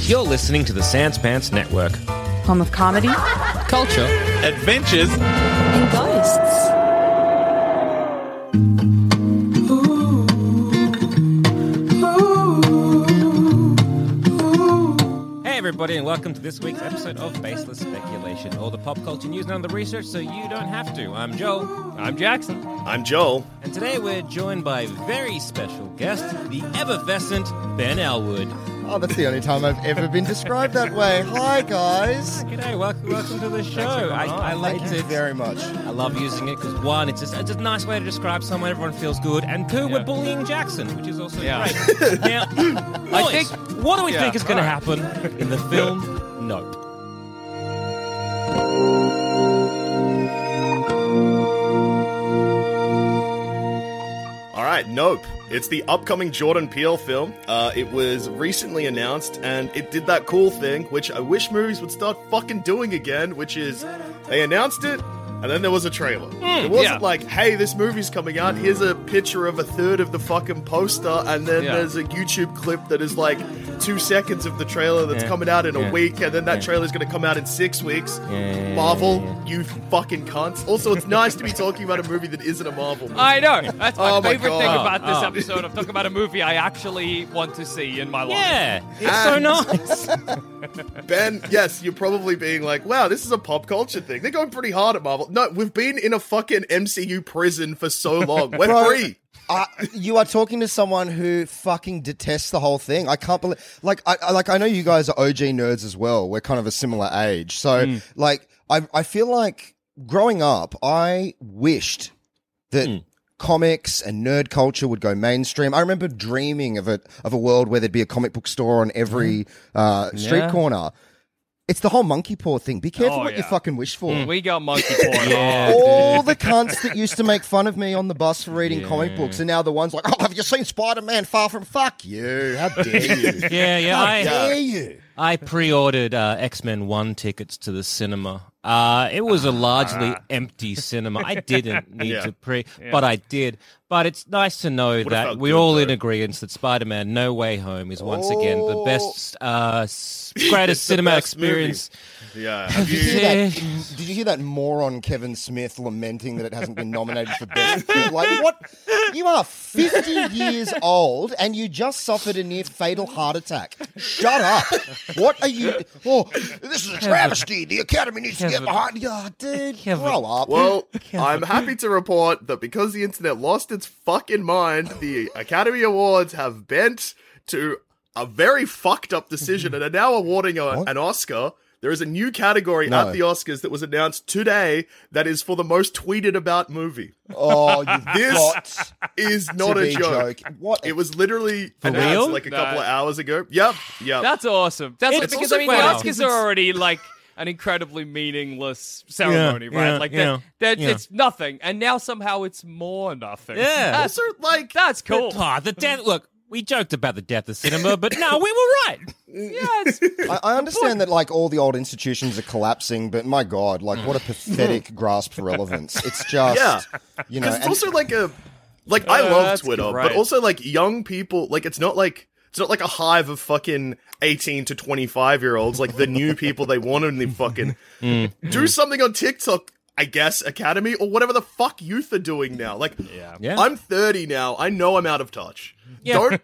You're listening to the Sans Pants Network. Home of comedy Culture. Adventures. and ghosts. Hey everybody, and welcome to this week's episode of Baseless Speculation, all the pop culture news and all the research so you don't have to. I'm Joel. I'm Jackson. I'm Joel. And today we're joined by a very special guest, the effervescent Ben Elwood. Oh, that's the only time I've ever been described that way. Hi, guys. G'day, welcome to the show. I like Thank you it. very much. I love using it because one, it's a nice way to describe someone, everyone feels good, and two, we're bullying Jackson, which is also Yeah. great. Now, I boys, think- what do we Yeah, think is going to alright. happen in the film Nope? All right, Nope. It's the upcoming Jordan Peele film. It was recently announced, and it did that cool thing, which I wish movies would start fucking doing again, which is they announced it, and then there was a trailer. It wasn't yeah. like, hey, this movie's coming out, here's a picture of a third of the fucking poster, and then Yeah. there's a YouTube clip that is like 2 seconds of the trailer that's Yeah. coming out in Yeah. a week, and then that Yeah. trailer's gonna come out in 6 weeks. Yeah. Marvel, you fucking cunts. Also, it's nice to be talking about a movie that isn't a Marvel movie. I know. That's my Oh my favorite thing God. about this episode. I'm talking about a movie I actually want to see in my life. Yeah, it's so And- nice. Ben, yes, you're probably being like, wow, this is a pop culture thing. They're going pretty hard at Marvel. No, we've been in a fucking MCU prison for so long. We're Bro, free. You are talking to someone who fucking detests the whole thing. I can't believe. I know you guys are OG nerds as well. We're kind of a similar age, so I feel like growing up, I wished that comics and nerd culture would go mainstream. I remember dreaming of a world where there'd be a comic book store on every street Yeah. corner. It's the whole monkey paw thing. Be careful Oh, what you yeah. fucking wish for. We got monkey paw. Yeah. All the cunts that used to make fun of me on the bus for reading comic books are now the ones like, oh, have you seen Spider-Man Far From? Fuck you. How dare you? Yeah, How dare you? I pre-ordered X-Men 1 tickets to the cinema. It was a largely empty cinema. I didn't need Yeah. to but I did. But it's nice to know Would've that felt we're good, all though. in agreement that Spider-Man No Way Home is once again the best, greatest the cinematic best movie. experience. Yeah. Did you, hear Yeah. that, did you hear that moron Kevin Smith lamenting that it hasn't been nominated for Best Film? Like, what? You are 50 years old and you just suffered a near fatal heart attack. Shut up. What are you? Oh, this is a travesty. The Academy needs to get behind you. Oh, dude, grow up. Well, I'm happy to report that because the internet lost its fucking mind, the Academy Awards have bent to a very fucked up decision and are now awarding an Oscar. There is a new category No. at the Oscars that was announced today that is for the most tweeted about movie. Oh, you've This got is to not a be joke. What? It was literally announced real? like a couple of hours ago. Yep. That's awesome. That's It's because also I mean the wow. Oscars are already like an incredibly meaningless ceremony, Yeah, right? yeah, Like yeah, that yeah. it's nothing, and now somehow it's more nothing. Yeah. that's, Also, like, that's cool. The death. Look, we joked about the death of cinema, but no, we were right. Yeah, it's, I understand that like all the old institutions are collapsing, but my God, like what a pathetic grasp for relevance. It's just, Yeah. you know, Because it's and- also like I love that's Twitter, great. but also like young people, like it's not like a hive of fucking 18 to 25-year-olds, like the new people they want in the fucking do something on TikTok, I guess, Academy, or whatever the fuck youth are doing now. Like, Yeah. I'm 30 now. I know I'm out of touch. Yeah.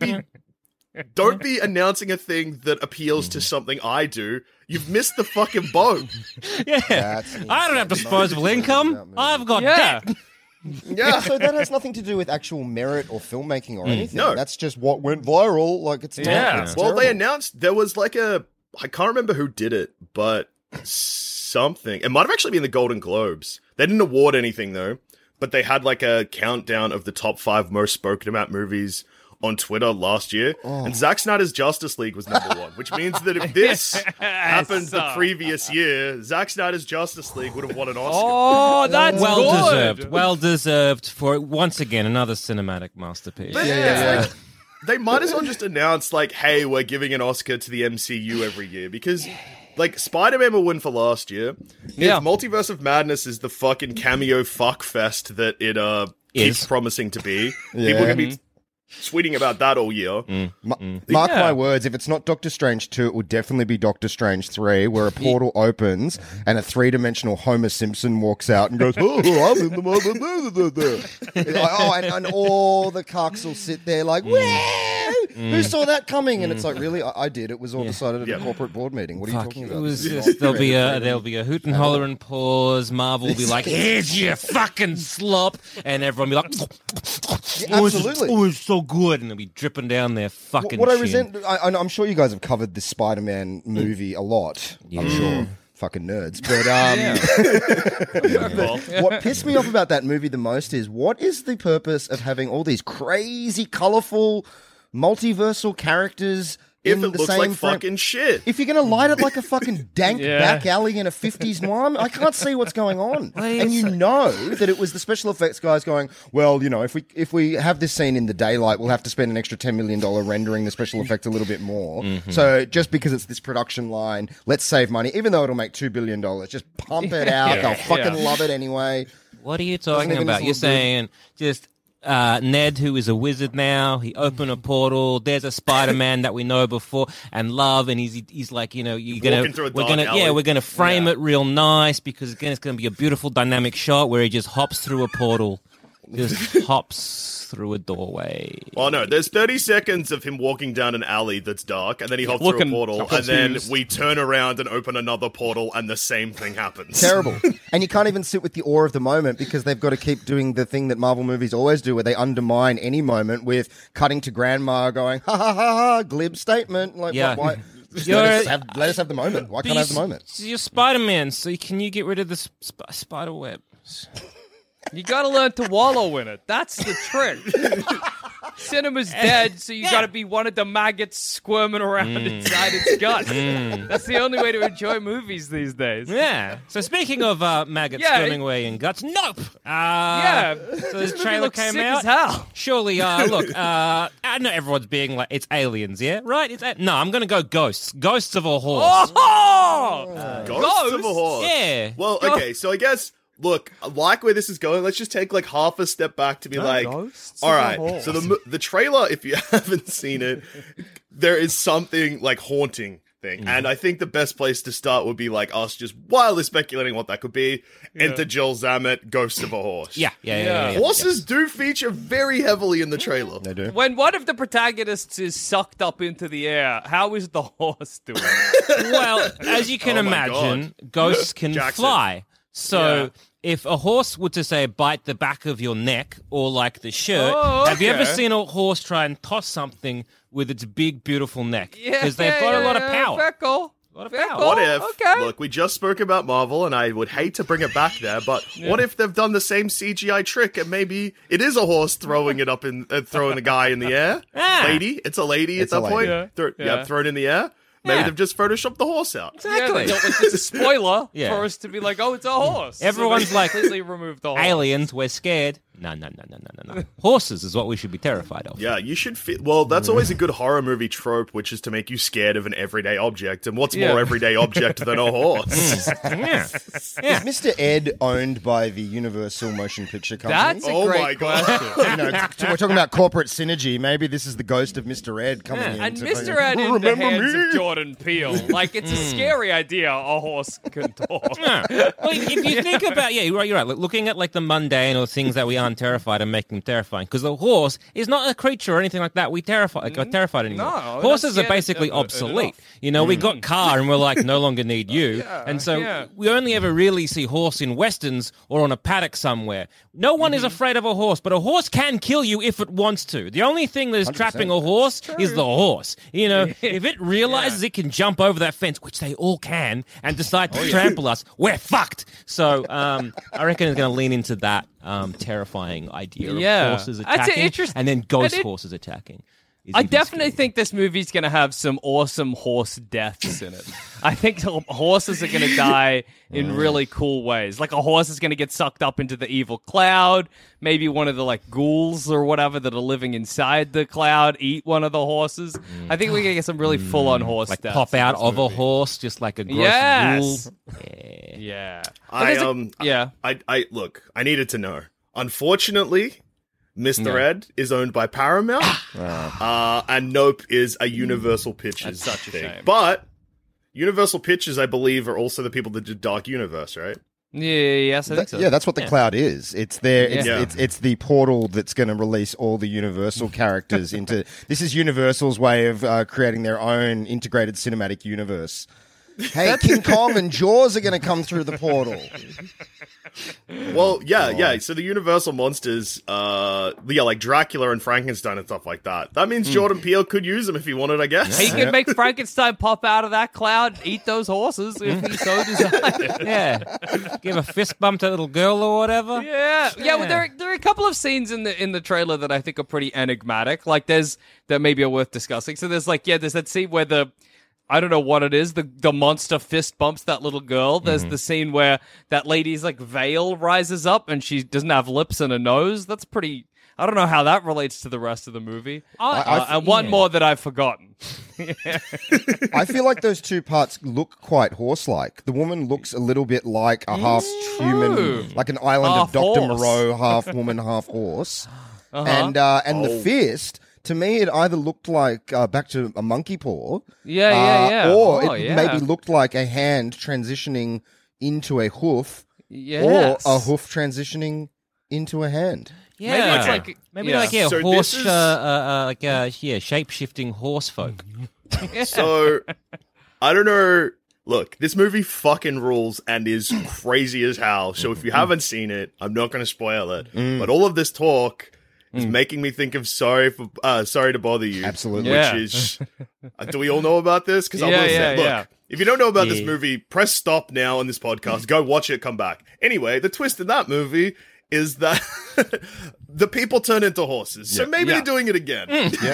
Don't be announcing a thing that appeals to something I do. You've missed the fucking boat. Yeah. That's I don't have disposable income. I've got yeah. debt. Yeah. So that has nothing to do with actual merit or filmmaking or anything. No. That's just what went viral. Like it's Yeah. it's Well, they terrible. announced there was like I can't remember who did it, but something. It might have actually been the Golden Globes. They didn't award anything though, but they had like a countdown of the top 5 most spoken about movies on Twitter last year, and Zack Snyder's Justice League was number 1, which means that if this happened the previous year, Zack Snyder's Justice League would have won an Oscar. Oh, that's Well good. deserved. Well deserved for once again another cinematic masterpiece. But Yeah. it's like, they might as well just announce like, hey, we're giving an Oscar to the MCU every year, because like Spider-Man will win for last year. Yeah. If Multiverse of Madness is the fucking cameo fuck fest that it keeps Is. promising to be, people Yeah. are gonna be tweeting about that all year. Mark my words, if it's not Doctor Strange 2, it will definitely be Doctor Strange 3, where a portal opens and a three-dimensional Homer Simpson walks out and goes, oh, I'm in the mother. And all the cucks will sit there like, who saw that coming? And it's like, really? I did. It was all decided at a corporate board meeting. What are you talking about? It was just, there'll be a hoot and holler and pause. Marvel will be like, here's your fucking slop. And everyone will be like, absolutely. Oh, it's so good. And it'll be dripping down their fucking What I chin. resent, I'm sure you guys have covered this Spider-Man movie a lot. I'm sure. Fucking nerds. But what pissed me off about that movie the most is, what is the purpose of having all these crazy, colourful, multiversal characters If in it the looks same like frame? fucking shit. If you're going to light it like a fucking dank back alley in a 50s one, I can't see what's going on. And you know that it was the special effects guys going, well, you know, if we have this scene in the daylight, we'll have to spend an extra $10 million rendering the special effects a little bit more. So just because it's this production line, let's save money, even though it'll make $2 billion. Just pump it out. They'll fucking love it anyway. What are you talking even about? this You're look good? saying just Ned, who is a wizard now, he opened a portal. There's a Spider-Man that we know before and love, and he's like, you know, Walking through a dark alley. we're gonna frame it real nice because again, it's gonna be a beautiful dynamic shot where he just hops through a portal, just hops through a doorway. Oh no, there's 30 seconds of him walking down an alley that's dark, and then he hops through a Looking portal, and confused. then we turn around and open another portal, and the same thing happens. Terrible. And you can't even sit with the awe of the moment because they've got to keep doing the thing that Marvel movies always do, where they undermine any moment with cutting to grandma going, ha ha ha ha, glib statement. Like, Yeah. why? Just You're- let us have the moment. Why can't I have the moment? You're Spider-Man, so can you get rid of the spider web? You gotta learn to wallow in it. That's the trick. Cinema's dead, so you gotta be one of the maggots squirming around inside its gut. That's the only way to enjoy movies these days. Yeah. So speaking of maggots Yeah, swimming away in guts, nope. Yeah. So this movie trailer looks came sick out. as hell. Surely, look, I know everyone's being like, it's aliens, yeah? Right? No, I'm going to go ghosts. Ghosts of a horse. Oh! Ghosts of a horse. Yeah. Well, okay, so I guess, look, I like where this is going. Let's just take like half a step back to be like, Ghosts all of a right, horse. so the trailer, if you haven't seen it, there is something like haunting thing. And I think the best place to start would be like us just wildly speculating what that could be. Enter Jill Zammett, Ghost of a Horse. Yeah. Horses do feature very heavily in the trailer. They do. When one of the protagonists is sucked up into the air, how is the horse doing? Well, as you can Oh my imagine, ghosts can Jackson. fly. So Yeah. if a horse were to, say, bite the back of your neck or like the shirt, Oh, have you ever okay. seen a horse try and toss something with its big, beautiful neck? Yeah, Because they've got a lot of power. Fair call. A lot of Fair power. call. What if, Okay. look, we just spoke about Marvel, and I would hate to bring it back there, but what if they've done the same CGI trick, and maybe it is a horse throwing it up in, throwing a guy in the air? Ah. Lady, it's a lady It's at a that point. lady. Yeah. Thrown in the air. Maybe Yeah. they've just photoshopped the horse out. Exactly. Yeah, it's a spoiler Yeah. for us to be like, oh, it's a horse. Everyone's So they like, completely removed the horse. aliens, we're scared. No. Horses is what we should be terrified of. Yeah, you should fit. Well, that's always a good horror movie trope, which is to make you scared of an everyday object. And what's Yeah. more everyday object than a horse? Yeah. Is Mr. Ed owned by the Universal Motion Picture Company? That's a Oh great my God. question. You know, we're talking about corporate synergy. Maybe this is the ghost of Mr. Ed coming in. And to Mr. fucking- Ed in the Remember hands me? of Jordan Peele. Like, it's a scary idea a horse can talk. Yeah. Well, if you think about, you're right. Like, looking at like the mundane or things that we aren't terrified and make them terrifying, because the horse is not a creature or anything like that. We are terrified anymore. No, we're Horses not are basically scared obsolete. enough. You know, we got car and we're like no longer need you, and so yeah. we only ever really see horse in westerns or on a paddock somewhere. No one is afraid of a horse, but a horse can kill you if it wants to. The only thing that is trapping a horse is the horse. You know, if it realizes it can jump over that fence, which they all can, and decide to trample us, we're fucked. So I reckon it's going to lean into that terrifying idea of Yeah. horses That's attacking interesting. and then ghost And it- horses attacking. is I even definitely scarier. think this movie's going to have some awesome horse deaths in it. I think horses are going to die in really cool ways. Like a horse is going to get sucked up into the evil cloud. Maybe one of the like ghouls or whatever that are living inside the cloud eat one of the horses. I think we're going to get some really full-on horse like deaths. pop in out this of a movie. horse, just like a gross Yes. ghoul. Yeah. Yeah. I yeah. look, I needed to know. Unfortunately, Mr. Ed is owned by Paramount, and Nope is a Universal Pictures That's such a thing. shame. But Universal Pictures, I believe, are also the people that did Dark Universe, right? Yeah, yes, I think so. Yeah, that's what the cloud is. It's there. Yeah. It's the portal that's going to release all the Universal characters into. This is Universal's way of creating their own integrated cinematic universe. Hey, King Kong and Jaws are going to come through the portal. Well, yeah. So the Universal monsters, like Dracula and Frankenstein and stuff like that. That means Jordan Peele could use them if he wanted, I guess. He can make Frankenstein pop out of that cloud, eat those horses if he so desires. Yeah. Give a fist bump to a little girl or whatever. Yeah. Well, there are a couple of scenes in the trailer that I think are pretty enigmatic. Like that maybe are worth discussing. So there's there's that scene where I don't know what it is. The monster fist bumps that little girl. There's the scene where that lady's veil rises up and she doesn't have lips and a nose. That's pretty. I don't know how that relates to the rest of the movie. And one more that I've forgotten. I feel like those two parts look quite horse-like. The woman looks a little bit like a half human, like an island Half of Dr. horse. Moreau, half woman, half horse. And the fist. To me, it either looked like back to a monkey paw, Or maybe looked like a hand transitioning into a hoof, Yes. or a hoof transitioning into a hand. Yeah. Maybe it's So horse, this is- shape-shifting horse folk. So, I don't know. Look, this movie fucking rules and is crazy as hell. So if you haven't seen it, I'm not going to spoil it. But all of this talk is making me think of Sorry to Bother You. Absolutely. Yeah. Which is, do we all know about this? Because I will say, look, if you don't know about this movie, press stop now on this podcast. Go watch it, come back. Anyway, the twist in that movie is that the people turn into horses. So maybe they're doing it again.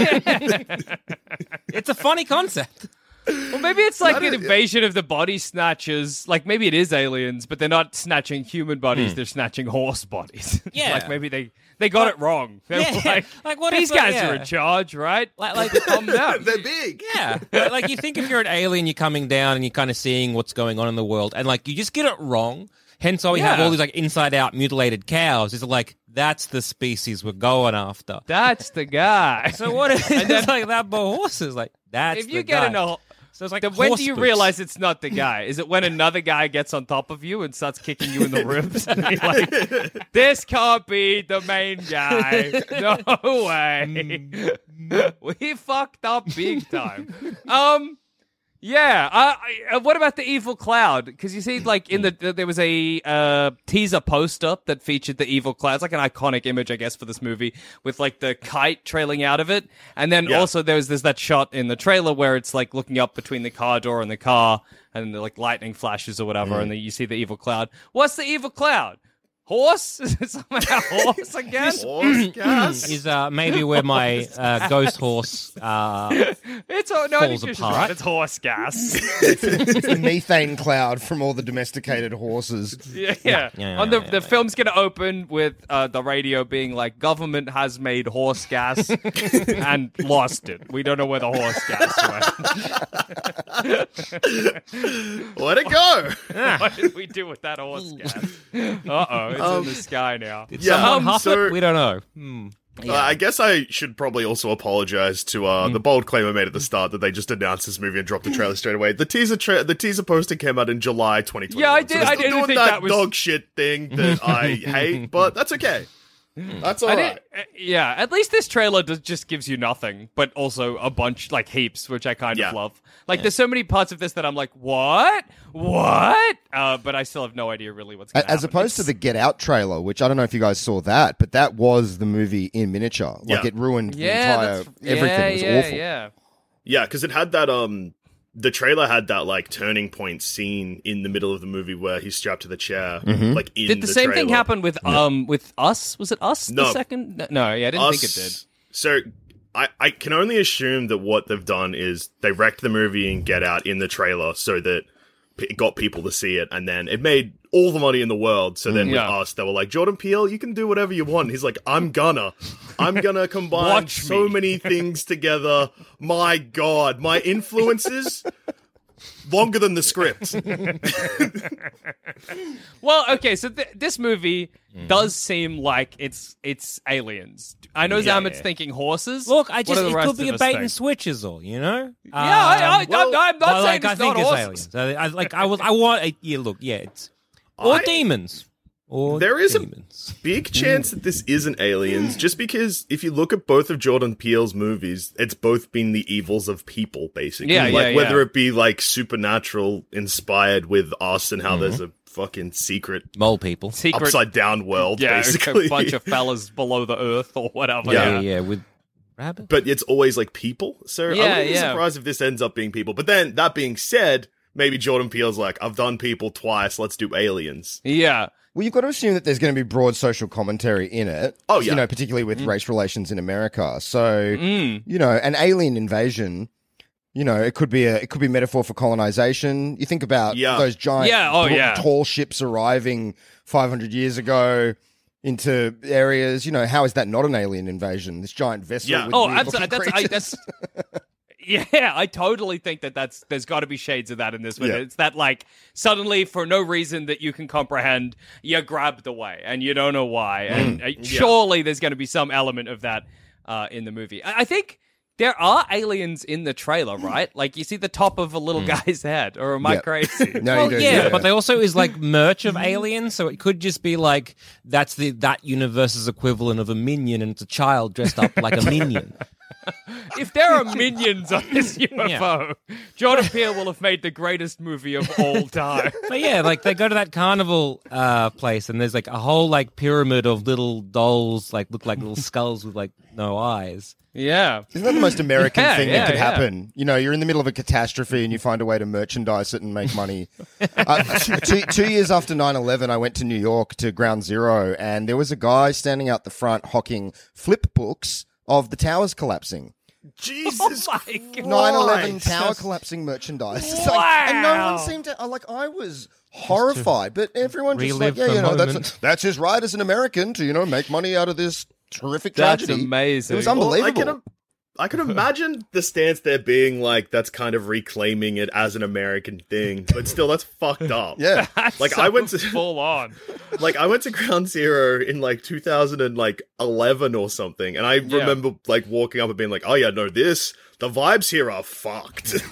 It's a funny concept. Well, maybe it's like an invasion of the body snatchers. Like maybe it is aliens, but they're not snatching human bodies; they're snatching horse bodies. Yeah. Like maybe they got it wrong. They're Like, what these if, guys yeah. are in charge, right? Like Calm down. They're big. Yeah. Like you think if you're an alien, you're coming down and you're kind of seeing what's going on in the world, and you just get it wrong. Hence why we have all these inside out mutilated cows. Is that's the species we're going after. That's the guy. So what if it's that, but horses? That's If you the get guy. in a So it's like then when horse do you boots. realize it's not the guy? Is it when another guy gets on top of you and starts kicking you in the ribs? And you're like, this can't be the main guy. No way. We fucked up big time. Yeah. What about the evil cloud? Because you see, in there was a teaser poster that featured the evil cloud. It's like an iconic image, I guess, for this movie with the kite trailing out of it. And then also there's that shot in the trailer where it's looking up between the car door and the car, and lightning flashes or whatever, and then you see the evil cloud. What's the evil cloud? Horse? Is it somehow horse again? Horse gas. Is maybe where my ghost horse It's I think falls you're just apart. right. It's horse gas. It's the methane cloud from all the domesticated horses. Yeah. The film's going to open with the radio being like, government has made horse gas and lost it. We don't know where the horse gas went. Let it go. What did we do with that horse gas? Uh-oh, it's in the sky now. someone huff so- it? We don't know. I guess I should probably also apologize to the bold claim I made at the start that they just announced this movie and dropped the trailer straight away. The teaser poster came out in July 2020. Yeah, I did- So they're I still didn't doing think that that was- dog shit thing that I hate, but that's okay. That's all right. Yeah, at least this trailer just gives you nothing, but also a bunch, heaps, which I kind of love. There's so many parts of this that I'm like, what? What? But I still have no idea really what's going to happen. As opposed to the Get Out trailer, which I don't know if you guys saw that, but that was the movie in miniature. It ruined the entire everything. It was awful. Yeah, because it had that the trailer had that turning point scene in the middle of the movie where he's strapped to the chair. In Did the same thing trailer. happen with Us? Was it Us? No. The second? No, I didn't think it did. So I can only assume that what they've done is they wrecked the movie and Get Out in the trailer so that it got people to see it, and then it made all the money in the world. So then with Us, they were like, Jordan Peele, you can do whatever you want. And he's like, I'm gonna combine Watch so me. many things together. My God, my influences longer than the script. Well, okay, so this movie does seem like it's aliens. I know Zamet's thinking horses. Look, What do the it rest could be of a us bait think? and switch is all, you know? I'm not But, saying I it's think not it's horses. aliens. It's or demons. Or There is a demons. big chance that this isn't aliens, just because if you look at both of Jordan Peele's movies, it's both been the evils of people, basically. Yeah, like yeah, whether yeah. it be like supernatural inspired with us and how there's a fucking secret Mole people. Secret, upside down world, yeah, basically. a bunch of fellas below the earth or whatever. Yeah, with rabbits. But it's always like people. So I Yeah, wouldn't be yeah. surprised if this ends up being people. But then that being said, maybe Jordan Peele's like, I've done people twice, let's do aliens. Yeah. Well, you've got to assume that there's going to be broad social commentary in it. Oh, yeah. You know, particularly with race relations in America. So, you know, an alien invasion, you know, it could be metaphor for colonization. You think about those giant, tall ships arriving 500 years ago into areas. You know, how is that not an alien invasion? This giant vessel. Yeah. With Oh, weird absolutely. looking creatures. Yeah, I totally think there's got to be shades of that in this one. Yeah. It's that, like, suddenly, for no reason that you can comprehend, you're grabbed away, and you don't know why. And surely there's going to be some element of that in the movie. I think there are aliens in the trailer, right? Like, you see the top of a little guy's head, or am I Yeah. crazy? No, Well, you don't. yeah, but there also is like merch of aliens, so it could just be like that universe's equivalent of a minion, and it's a child dressed up like a minion. If there are minions on this UFO, Jordan Peele will have made the greatest movie of all time. But yeah, like they go to that carnival place, and there's like a whole like pyramid of little dolls, like look like little skulls with like no eyes. Yeah. Isn't that the most American Yeah, thing yeah, that could yeah. happen? You know, you're in the middle of a catastrophe and you find a way to merchandise it and make money. 2 years after 9/11, I went to New York to Ground Zero, and there was a guy standing out the front hawking flip books of the towers collapsing. Jesus Oh my Christ. God. 9/11 tower collapsing merchandise. It's like, and no Wow. one seemed to, like, I was horrified, but everyone just relive like, yeah, the you know, moment. that's his right as an American to, you know, make money out of this horrific That's tragedy. amazing. It was Well, unbelievable. I can imagine the stance there being like that's kind of reclaiming it as an American thing, but still that's fucked up. Yeah. Like I went to full on. like I went to Ground Zero in like 2011 or something, and I remember like walking up and being like, "Oh yeah, no, the vibes here are fucked."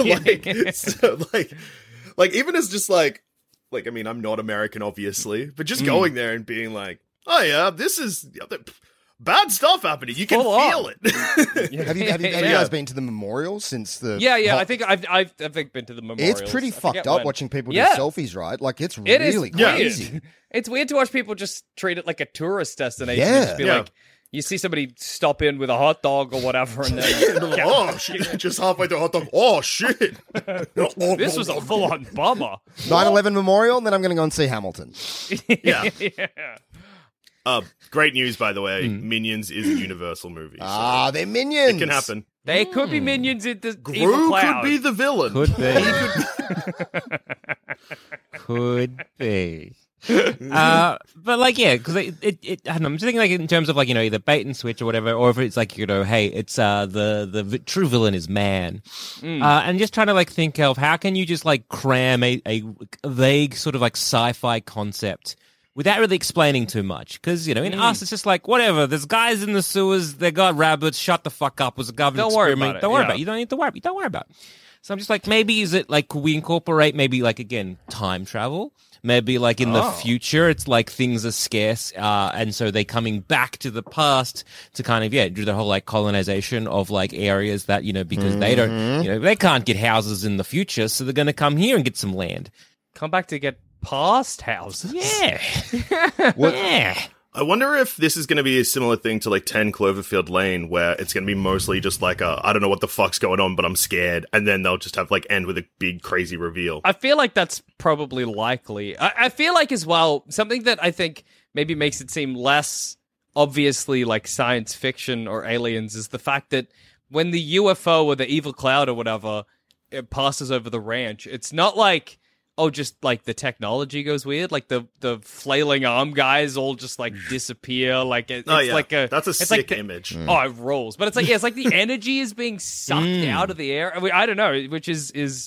like even as just like I mean, I'm not American, obviously, but just going there and being like, "Oh yeah, this is bad stuff happening. You can Full feel on. it." Have you Yeah. guys been to the memorial since the? Yeah. hot- I think I've been to the memorial. It's pretty fucked up watching people do Yeah. selfies, right? Like it's It is really weird. crazy. It's weird to watch people just treat it like a tourist destination. Yeah. And just be Yeah. like, you see somebody stop in with a hot dog or whatever, and then Oh shit! Just halfway through hot dog. Oh shit! this was a full-on bummer. 9/11 memorial, and then I'm going to go and see Hamilton. Yeah. Yeah. Great news, by the way. Minions is a Universal movie. So Ah, they're minions. it can happen. They could be minions in the evil Gru cloud. could be the villain. Could be. Could be. But like, yeah, because I don't know, I'm just thinking like in terms of like, you know, either bait and switch or whatever, or if it's like, you know, hey, it's the true villain is man, and just trying to like think of how can you just like cram a vague sort of like sci-fi concept without really explaining too much, because you know, in us it's just like whatever. There's guys in the sewers, they got rabbits. Shut the fuck up. It was a government Don't worry experiment. about it, Don't worry yeah. about it. You don't need to worry. Don't worry about it. So I'm just like, maybe is it like, could we incorporate maybe like, again, time travel? Maybe like in the future, it's like things are scarce, and so they're coming back to the past to kind of, do the whole like colonization of like areas that, you know, because they don't, you know, they can't get houses in the future, so they're going to come here and get some land. Come back to get past houses. Yeah. Yeah. I wonder if this is going to be a similar thing to like 10 Cloverfield Lane, where it's going to be mostly just like I don't know what the fuck's going on, but I'm scared, and then they'll just have like end with a big crazy reveal. I feel like that's probably likely. I feel like as well, something that I think maybe makes it seem less obviously like science fiction or aliens is the fact that when the UFO or the evil cloud or whatever it passes over the ranch, it's not like, oh, just like the technology goes weird, like the flailing arm guys all just like disappear, like it's like a that's a it's sick like image. Oh, it rolls, but it's like it's like the energy is being sucked out of the air. I don't know, which is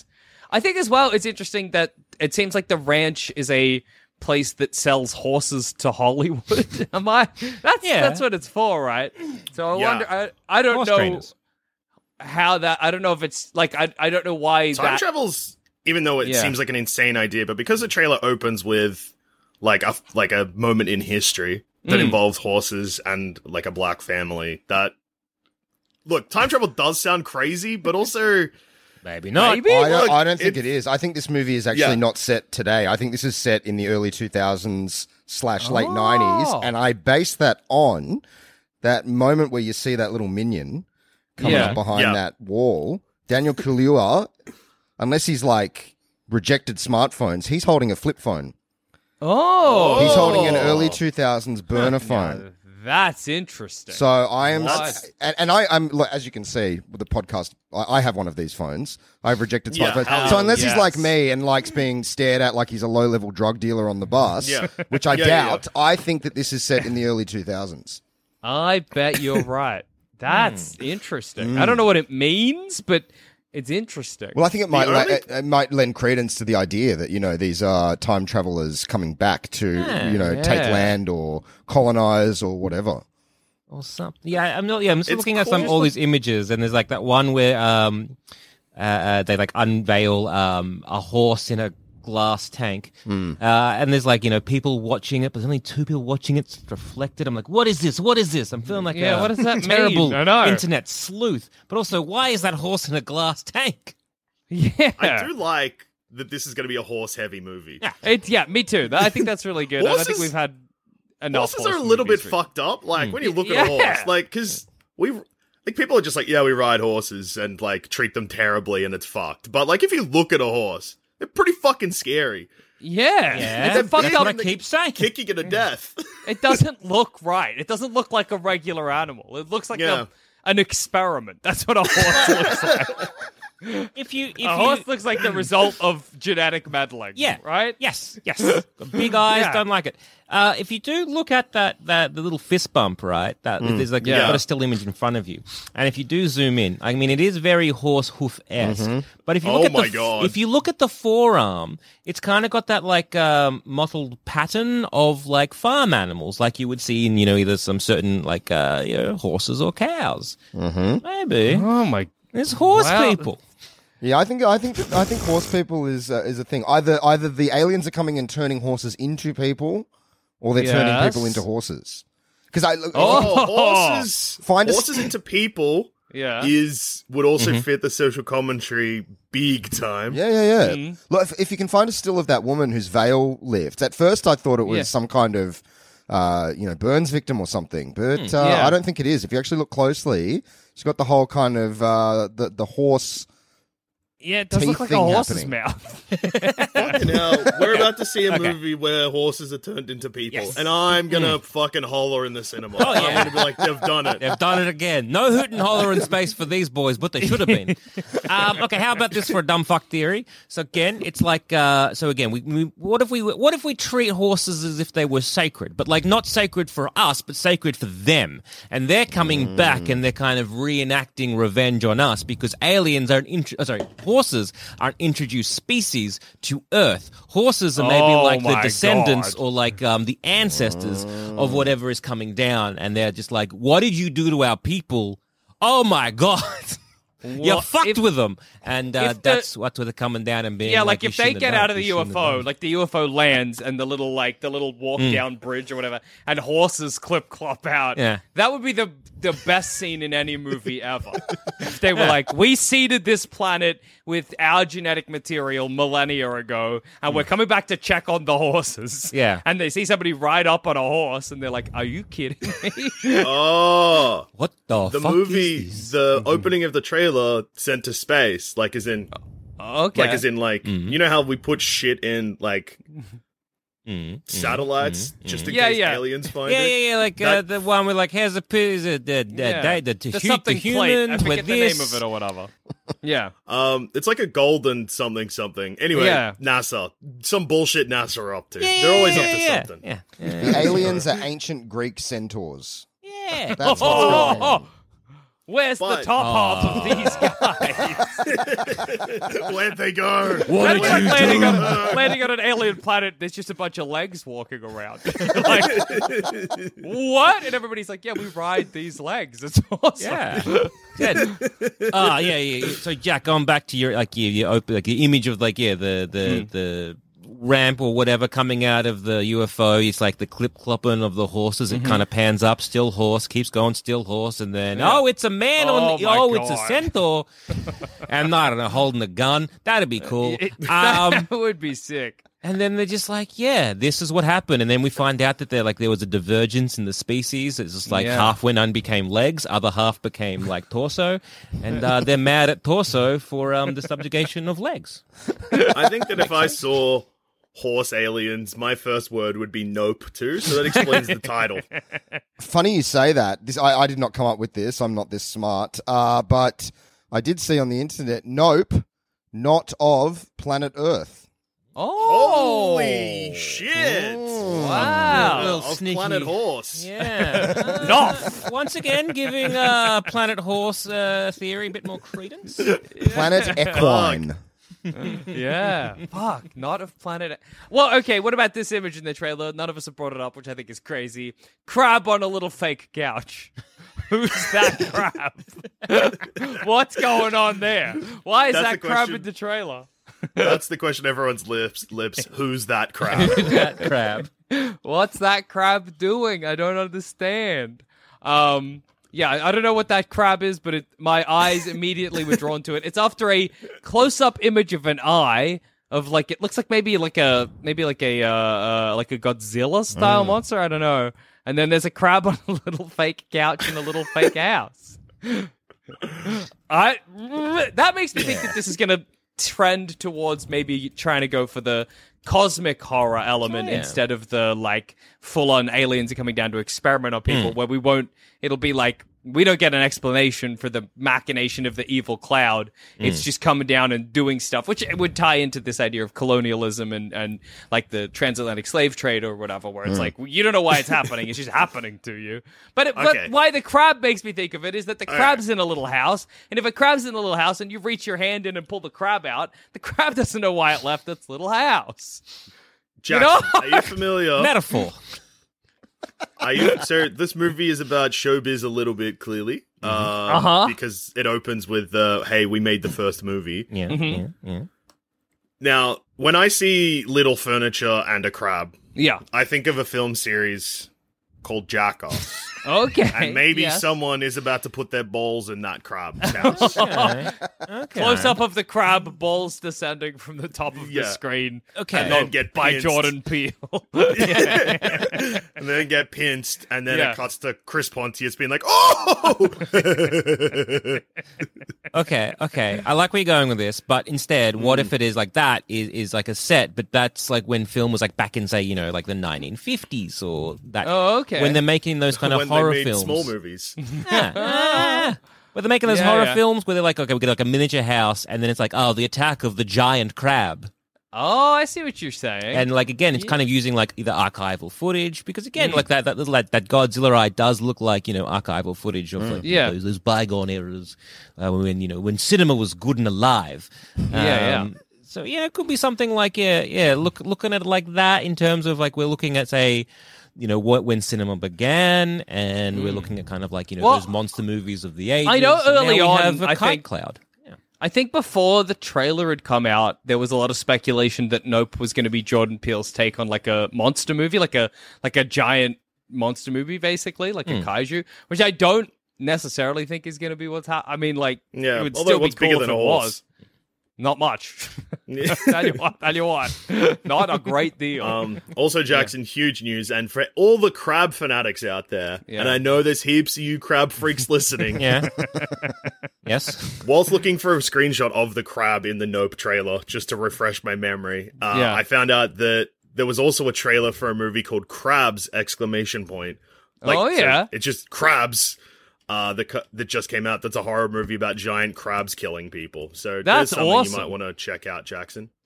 I think as well, it's interesting that it seems like the ranch is a place that sells horses to Hollywood. Am I? That's what it's for, right? So I wonder. I don't Horse know trainers. how that. I don't know if it's like I don't know why Time travel's, even though it seems like an insane idea, but because the trailer opens with like a moment in history that involves horses and like a black family, that look, time travel does sound crazy, but also Maybe not. Maybe? I don't think it is. I think this movie is actually not set today. I think this is set in the early 2000s / late 90s, and I base that on that moment where you see that little minion coming up behind that wall. Daniel Kaluuya, unless he's like rejected smartphones, he's holding a flip phone. Oh, He's holding an early 2000s burner phone. That's interesting. So I am, What? and I'm, as you can see with the podcast, I have one of these phones. I've rejected Yeah. smartphones. So unless he's like Yes. me and likes being stared at like he's a low-level drug dealer on the bus, Yeah. which I Yeah, doubt, I think that this is set in the early 2000s. I bet you're right. That's interesting. I don't know what it means, but it's interesting. Well, I think it might only- it might lend credence to the idea that, you know, these are time travelers coming back to, you know, take land or colonize or whatever. Or something. Yeah, I'm not. Yeah, I'm just It's looking at cool. all these images, and there's like that one where they like unveil a horse in a glass tank, and there's like, you know, people watching it, but there's only 2 people watching it. It's reflected. I'm like, what is this? What is this? I'm feeling like Yeah, a what does that mean? terrible I know. internet sleuth. But also, why is that horse in a glass tank? yeah, I do like that this is going to be a horse-heavy movie. Yeah. me too. I think that's really good. I don't think Horses- we've had enough. Horses are a horse little bit movies fucked up. Like when you look at Yeah. a horse, like because like people are just like, yeah, we ride horses and like treat them terribly and it's fucked. But like if you look at a horse, they're pretty fucking scary. Yeah, Yeah, it's fucked that's up. what I keep saying. Kick you to death. It doesn't look right. It doesn't look like a regular animal. It looks like Yeah. an experiment. That's what a horse looks like. If you A horse looks like the result of genetic meddling. Yeah. right. Yes. Got big eyes, Yeah. don't like it. If you do look at the little fist bump, right? That there's like you've Yeah. got a still image in front of you, and if you do zoom in, I mean, it is very horse hoof esque. But if you look Oh at my God. if you look at the forearm, it's kind of got that like mottled pattern of like farm animals, like you would see in, you know, either some certain like you know, horses or cows. Maybe Oh my. it's horse Wow. people. Yeah, I think horse people is a thing. Either the aliens are coming and turning horses into people, or they're turning Yes. people into horses. Because I look, Horses Find a- horses into people Yeah. would also fit the social commentary big time. yeah. Look, if you can find a still of that woman whose veil lifts. At first, I thought it was Yeah. some kind of, Burns victim or something, but Yeah. I don't think it is. If you actually look closely, she's got the whole kind of the horse. Yeah, it does look teeth like a thing horse's happening. mouth. Fucking hell, we're about to see a movie where horses are turned into people, Yes. and I'm gonna fucking holler in the cinema. Oh, yeah. I'm gonna be like, they've done it. They've done it again. No hoot and holler in space for these boys, but they should have been. Okay, how about this for a dumb fuck theory? So again, it's like what if we treat horses as if they were sacred, but like not sacred for us, but sacred for them, and they're coming back and they're kind of reenacting revenge on us because aliens are horses are an introduced species to Earth. Horses are maybe Oh like the my descendants God. or like the ancestors of whatever is coming down, and they're just like, what did you do to our people? Oh my God. You Well, fucked if- with them, and if the- that's what they're coming down and being. Yeah, like you if they shouldn't get have out done of it, the you shouldn't have UFO, done it. like the UFO lands and the little walk down bridge or whatever, and horses clop out. Yeah. That would be the best scene in any movie ever. If they were like, we seeded this planet with our genetic material millennia ago, and we're coming back to check on the horses. Yeah. And they see somebody ride up on a horse, and they're like, are you kidding me? Oh, What the the fuck movie, is this? the opening of the trailer sent to space, like as in, Okay. you know how we put shit in like satellites just in Yeah, case yeah. aliens find Yeah, it. yeah, like That- the one with like, here's a piece of Yeah. the There's something plate. I humans forget with the this. name of it or whatever. Yeah. It's like a golden something. Anyway, Yeah. NASA, some bullshit NASA are up to. They're always up to something. Yeah, The aliens are ancient Greek centaurs. yeah. That's what's going on. Where's the But- top half of these guys? Where'd they go? That'd be like landing on an alien planet. There's just a bunch of legs walking around. Like, what? And everybody's like, "Yeah, we ride these legs. It's awesome." Yeah. Yeah. So Jack, going back to your the image of the ramp or whatever coming out of the UFO. It's like the clip clopping of the horses. It kind of pans up, still horse, keeps going, still horse, and then it's a man it's a centaur, and I don't know, holding a gun. That'd be cool. That would be sick. And then they're just like, yeah, this is what happened. And then we find out that there was a divergence in the species. It's just like half went and became legs, other half became like torso. And they're mad at torso for the subjugation of legs. I think that if I saw horse aliens, my first word would be nope too, so that explains the title. Funny you say that. I did not come up with this. I'm not this smart. But I did see on the internet, nope, not of planet Earth. Oh, Holy shit! wow. Little Of sneaky- Planet Horse. Yeah. Noff. Once again, giving Planet Horse theory a bit more credence. Planet Equine. Yeah. Fuck. Not of planet. Well, okay. What about this image in the trailer? None of us have brought it up, which I think is crazy. Crab on a little fake couch. Who's that crab? What's going on there? Why is That's that the crab question. in the trailer? That's the question everyone's lips. Who's that crab? That crab. What's that crab doing? I don't understand. Yeah, I don't know what that crab is, but my eyes immediately were drawn to it. It's after a close-up image of an eye of like it looks like maybe like a Godzilla style monster. I don't know. And then there's a crab on a little fake couch in a little fake house. That makes me think that this is gonna trend towards maybe trying to go for the cosmic horror element instead of the like full-on aliens are coming down to experiment on people, where it'll be like we don't get an explanation for the machination of the evil cloud. It's just coming down and doing stuff, which would tie into this idea of colonialism and like the transatlantic slave trade or whatever, where it's like, you don't know why it's happening. It's just happening to you. But why the crab makes me think of it is that the crab's in a little house. And if a crab's in a little house and you reach your hand in and pull the crab out, the crab doesn't know why it left its little house. Jackson, are you familiar? Metaphor. So this movie is about showbiz a little bit, clearly, because it opens with, "Hey, we made the first movie." Yeah. Now, when I see little furniture and a crab, Yeah. I think of a film series called Jackass, Okay. and maybe yes. someone is about to put their balls in that crab's house. Okay. Close up of the crab, balls descending from the top of the Yeah. screen. Okay. And then get by pinced. Jordan Peele. And then get pinced, and then Yeah. it cuts to Chris Pontius being like, "Oh!" Okay. I like where you're going with this, but instead, what if it is like that is like a set, but that's like when film was like back in, say, like the 1950s or that. Oh, okay. When they're making those kind of when horror they made films. small movies. Where they're making those Yeah, horror yeah. films where they're like, okay, we get like a miniature house, and then it's like, oh, the attack of the giant crab. Oh, I see what you're saying. And like again, it's kind of using like either archival footage because again, like that Godzilla eye does look like archival footage of like Yeah. those bygone eras when cinema was good and alive. Yeah. So it could be something like looking at it like that in terms of like we're looking at say. When cinema began, and we're looking at kind of like those monster movies of the 80s. I know and now early we on, have a I kite think- cloud. Yeah. I think before the trailer had come out, there was a lot of speculation that Nope was going to be Jordan Peele's take on like a monster movie, like a giant monster movie, basically, like a kaiju, which I don't necessarily think is going to be what's happening. I mean, like, Yeah, it would although still be what's bigger cool if than it a horse? was. Not much. Tell you what. Not a great deal. Also, Jackson, huge news, and for all the crab fanatics out there, Yeah. and I know there's heaps of you crab freaks listening, Yeah. Yes. whilst looking for a screenshot of the crab in the Nope trailer, just to refresh my memory, Yeah. I found out that there was also a trailer for a movie called Crabs! ! Oh, yeah. It's just crabs. That just came out. That's a horror movie about giant crabs killing people. So That's there's something awesome. you might want to check out, Jackson.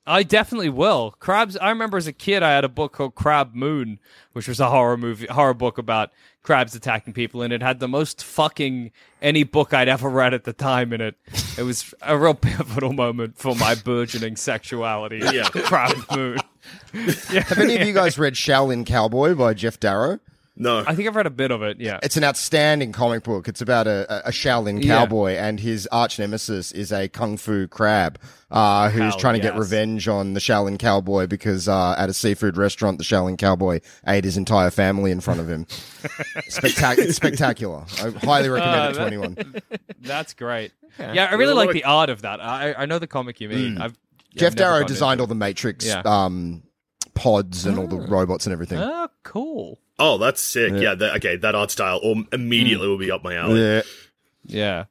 I definitely will. Crabs. I remember as a kid, I had a book called Crab Moon, which was a horror book about crabs attacking people, and it had the most fucking any book I'd ever read at the time in it. It was a real pivotal moment for my burgeoning sexuality. Yeah. Crab Moon. Have any of you guys read Shaolin Cowboy by Jeff Darrow? No. I think I've read a bit of it. Yeah. It's an outstanding comic book. It's about a Shaolin cowboy, and his arch nemesis is a kung fu crab who's trying to get revenge on the Shaolin cowboy because at a seafood restaurant, the Shaolin cowboy ate his entire family in front of him. It's spectacular. I highly recommend it to anyone. That's great. Yeah, I really like the art of that. I know the comic you mean. Jeff Darrow designed all the Matrix pods and all the robots and everything. Oh, cool. Oh, that's sick. Yeah, that art style immediately will be up my alley. Yeah.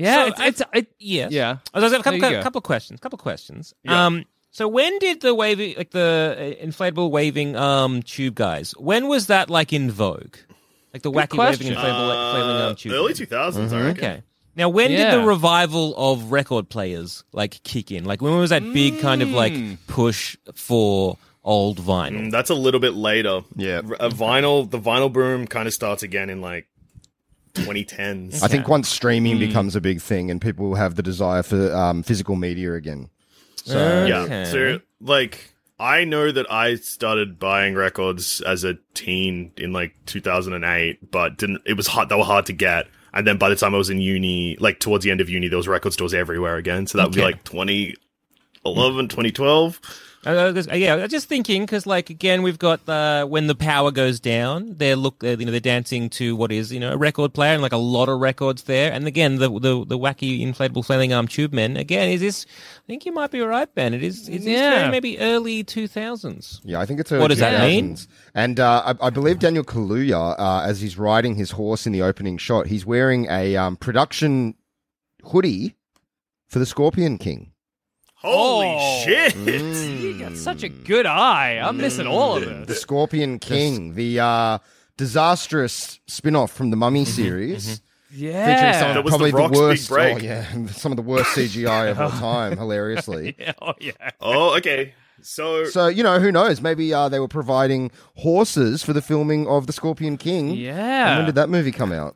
Yeah. I have a couple of questions. Yeah. So when did the waving, like the inflatable waving tube guys, when was that like in vogue? Like the wacky waving inflatable flailing tube. Early 2000s, I reckon. Okay. Now, when did the revival of record players like kick in? Like when was that big kind of like push for old vinyl? That's a little bit later. Yeah. The vinyl boom kind of starts again in like 2010s. I think once streaming becomes a big thing and people will have the desire for physical media again. So, Yeah. So, like, I know that I started buying records as a teen in like 2008, but it was hard. They were hard to get. And then by the time I was in uni, like towards the end of uni, there was record stores everywhere again. So that would be like 2011, 2012. I was just thinking because, like, again, we've got when the power goes down, they're dancing to what is a record player and like a lot of records there. And again, the wacky inflatable flailing arm tube men. Again, is this? I think you might be right, Ben. It's maybe early 2000s. Yeah, I think it's early. What does that mean? And I believe Daniel Kaluuya, as he's riding his horse in the opening shot, he's wearing a production hoodie for the Scorpion King. Holy shit! You got such a good eye. I'm missing all of The this. Scorpion King, the disastrous spin-off from the Mummy series. Featuring some That of was probably The Rock's worst, big break. some of the worst CGI of all time, hilariously. Oh, okay. So who knows? Maybe they were providing horses for the filming of The Scorpion King. Yeah. And when did that movie come out?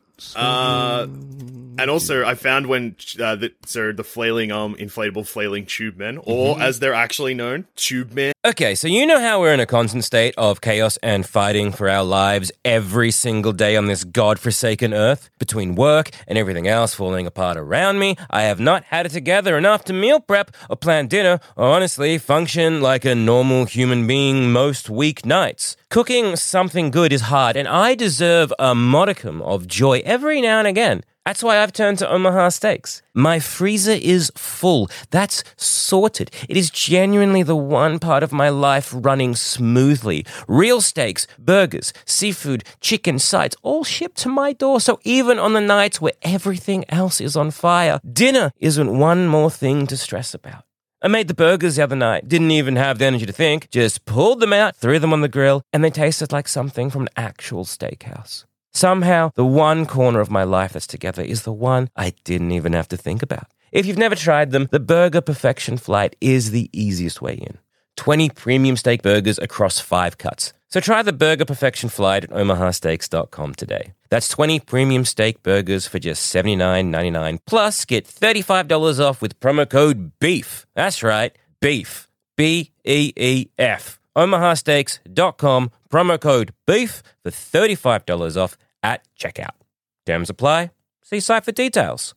and also I found when the flailing inflatable flailing tube men, or as they're actually known, tube men. Okay, so you know how we're in a constant state of chaos and fighting for our lives every single day on this godforsaken earth? Between work and everything else falling apart around me, I have not had it together enough to meal prep or plan dinner or honestly function like a normal human being most weeknights. Cooking something good is hard, and I deserve a modicum of joy every now and again. That's why I've turned to Omaha Steaks. My freezer is full. That's sorted. It is genuinely the one part of my life running smoothly. Real steaks, burgers, seafood, chicken, sides, all shipped to my door. So even on the nights where everything else is on fire, dinner isn't one more thing to stress about. I made the burgers the other night, didn't even have the energy to think, just pulled them out, threw them on the grill, and they tasted like something from an actual steakhouse. Somehow, the one corner of my life that's together is the one I didn't even have to think about. If you've never tried them, the Burger Perfection Flight is the easiest way in. 20 premium steak burgers across 5 cuts. So try the Burger Perfection Flight at omahasteaks.com today. That's 20 premium steak burgers for just $79.99. Plus, get $35 off with promo code BEEF. That's right, BEEF. B-E-E-F. omahasteaks.com, promo code BEEF for $35 off at checkout. Terms apply. See site for details.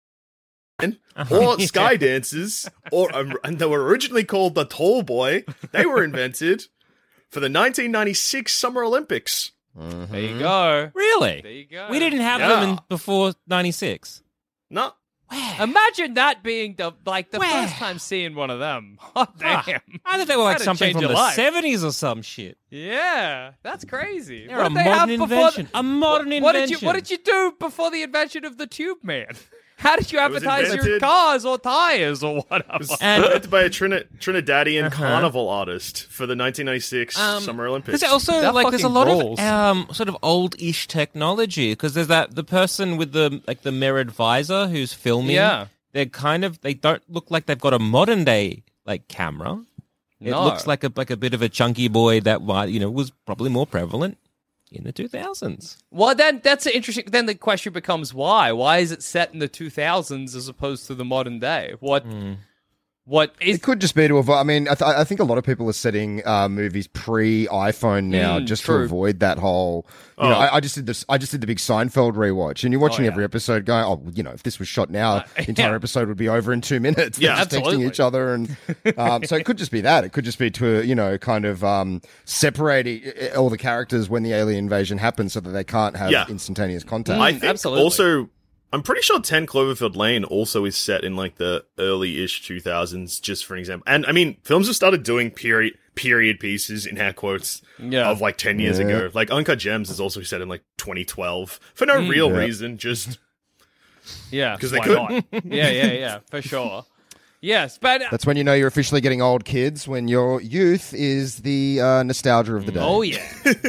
Or sky dancers, and they were originally called the Tall Boy. They were invented for the 1996 Summer Olympics. There you go. Really? There you go. We didn't have them before 96. No. Imagine that being the first time seeing one of them. Oh, damn. I thought they were like That'd something change from your the life. 70s or some shit. Yeah, that's crazy. They're What a did they have modern before invention. A modern invention. What did you do before the invention of the Tube Man? How did you was advertise your invented- cars or tires or It whatever? was invented by a Trinidadian carnival artist for the 1996 Summer Olympics. Because also, That there's a fucking lot rules. of sort of old-ish technology. Because there's the person with the mirrored visor who's filming. Yeah. They don't look like they've got a modern day camera. It No. looks like a bit of a chunky boy that was probably more prevalent in the 2000s. Well, then that's interesting. Then the question becomes why? Why is it set in the 2000s as opposed to the modern day? What is? It could just be to avoid. I mean, I think a lot of people are setting movies pre-iPhone now just true. to avoid that whole. You know, I just did this. I just did the big Seinfeld rewatch, and you're watching every episode, going, "Oh, if this was shot now, the entire episode would be over in 2 minutes." Yeah, They're just absolutely. texting each other, and so it could just be that. It could just be to kind of separate all the characters when the alien invasion happens, so that they can't have instantaneous contact. I think absolutely. also, I'm pretty sure 10 Cloverfield Lane also is set in like the early-ish 2000s, just for an example. And I mean, films have started doing period pieces in air quotes of like 10 years ago. Like Uncut Gems is also set in like 2012 for no real reason, just Yeah, 'cause they why could. not? Yeah, for sure. Yes, but That's when you know you're officially getting old, kids. When your youth is the nostalgia of the day. oh yeah.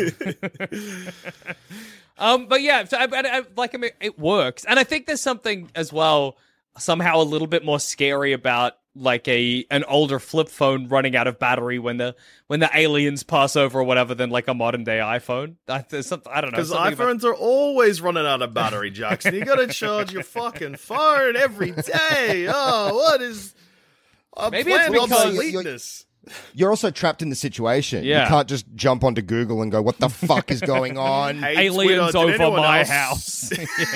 But yeah, so I mean, it works, and I think there's something as well, somehow a little bit more scary about like an older flip phone running out of battery when the aliens pass over or whatever than like a modern day iPhone. There's something, I don't know. Because something about- iPhones are always running out of battery, Jackson. You gotta charge your fucking phone every day. Oh, what is a Maybe it's planned because- obsoleteness? You're also trapped in the situation. Yeah. You can't just jump onto Google and go, "What the fuck is going on?" Hey, aliens Twitter, did over anyone my else-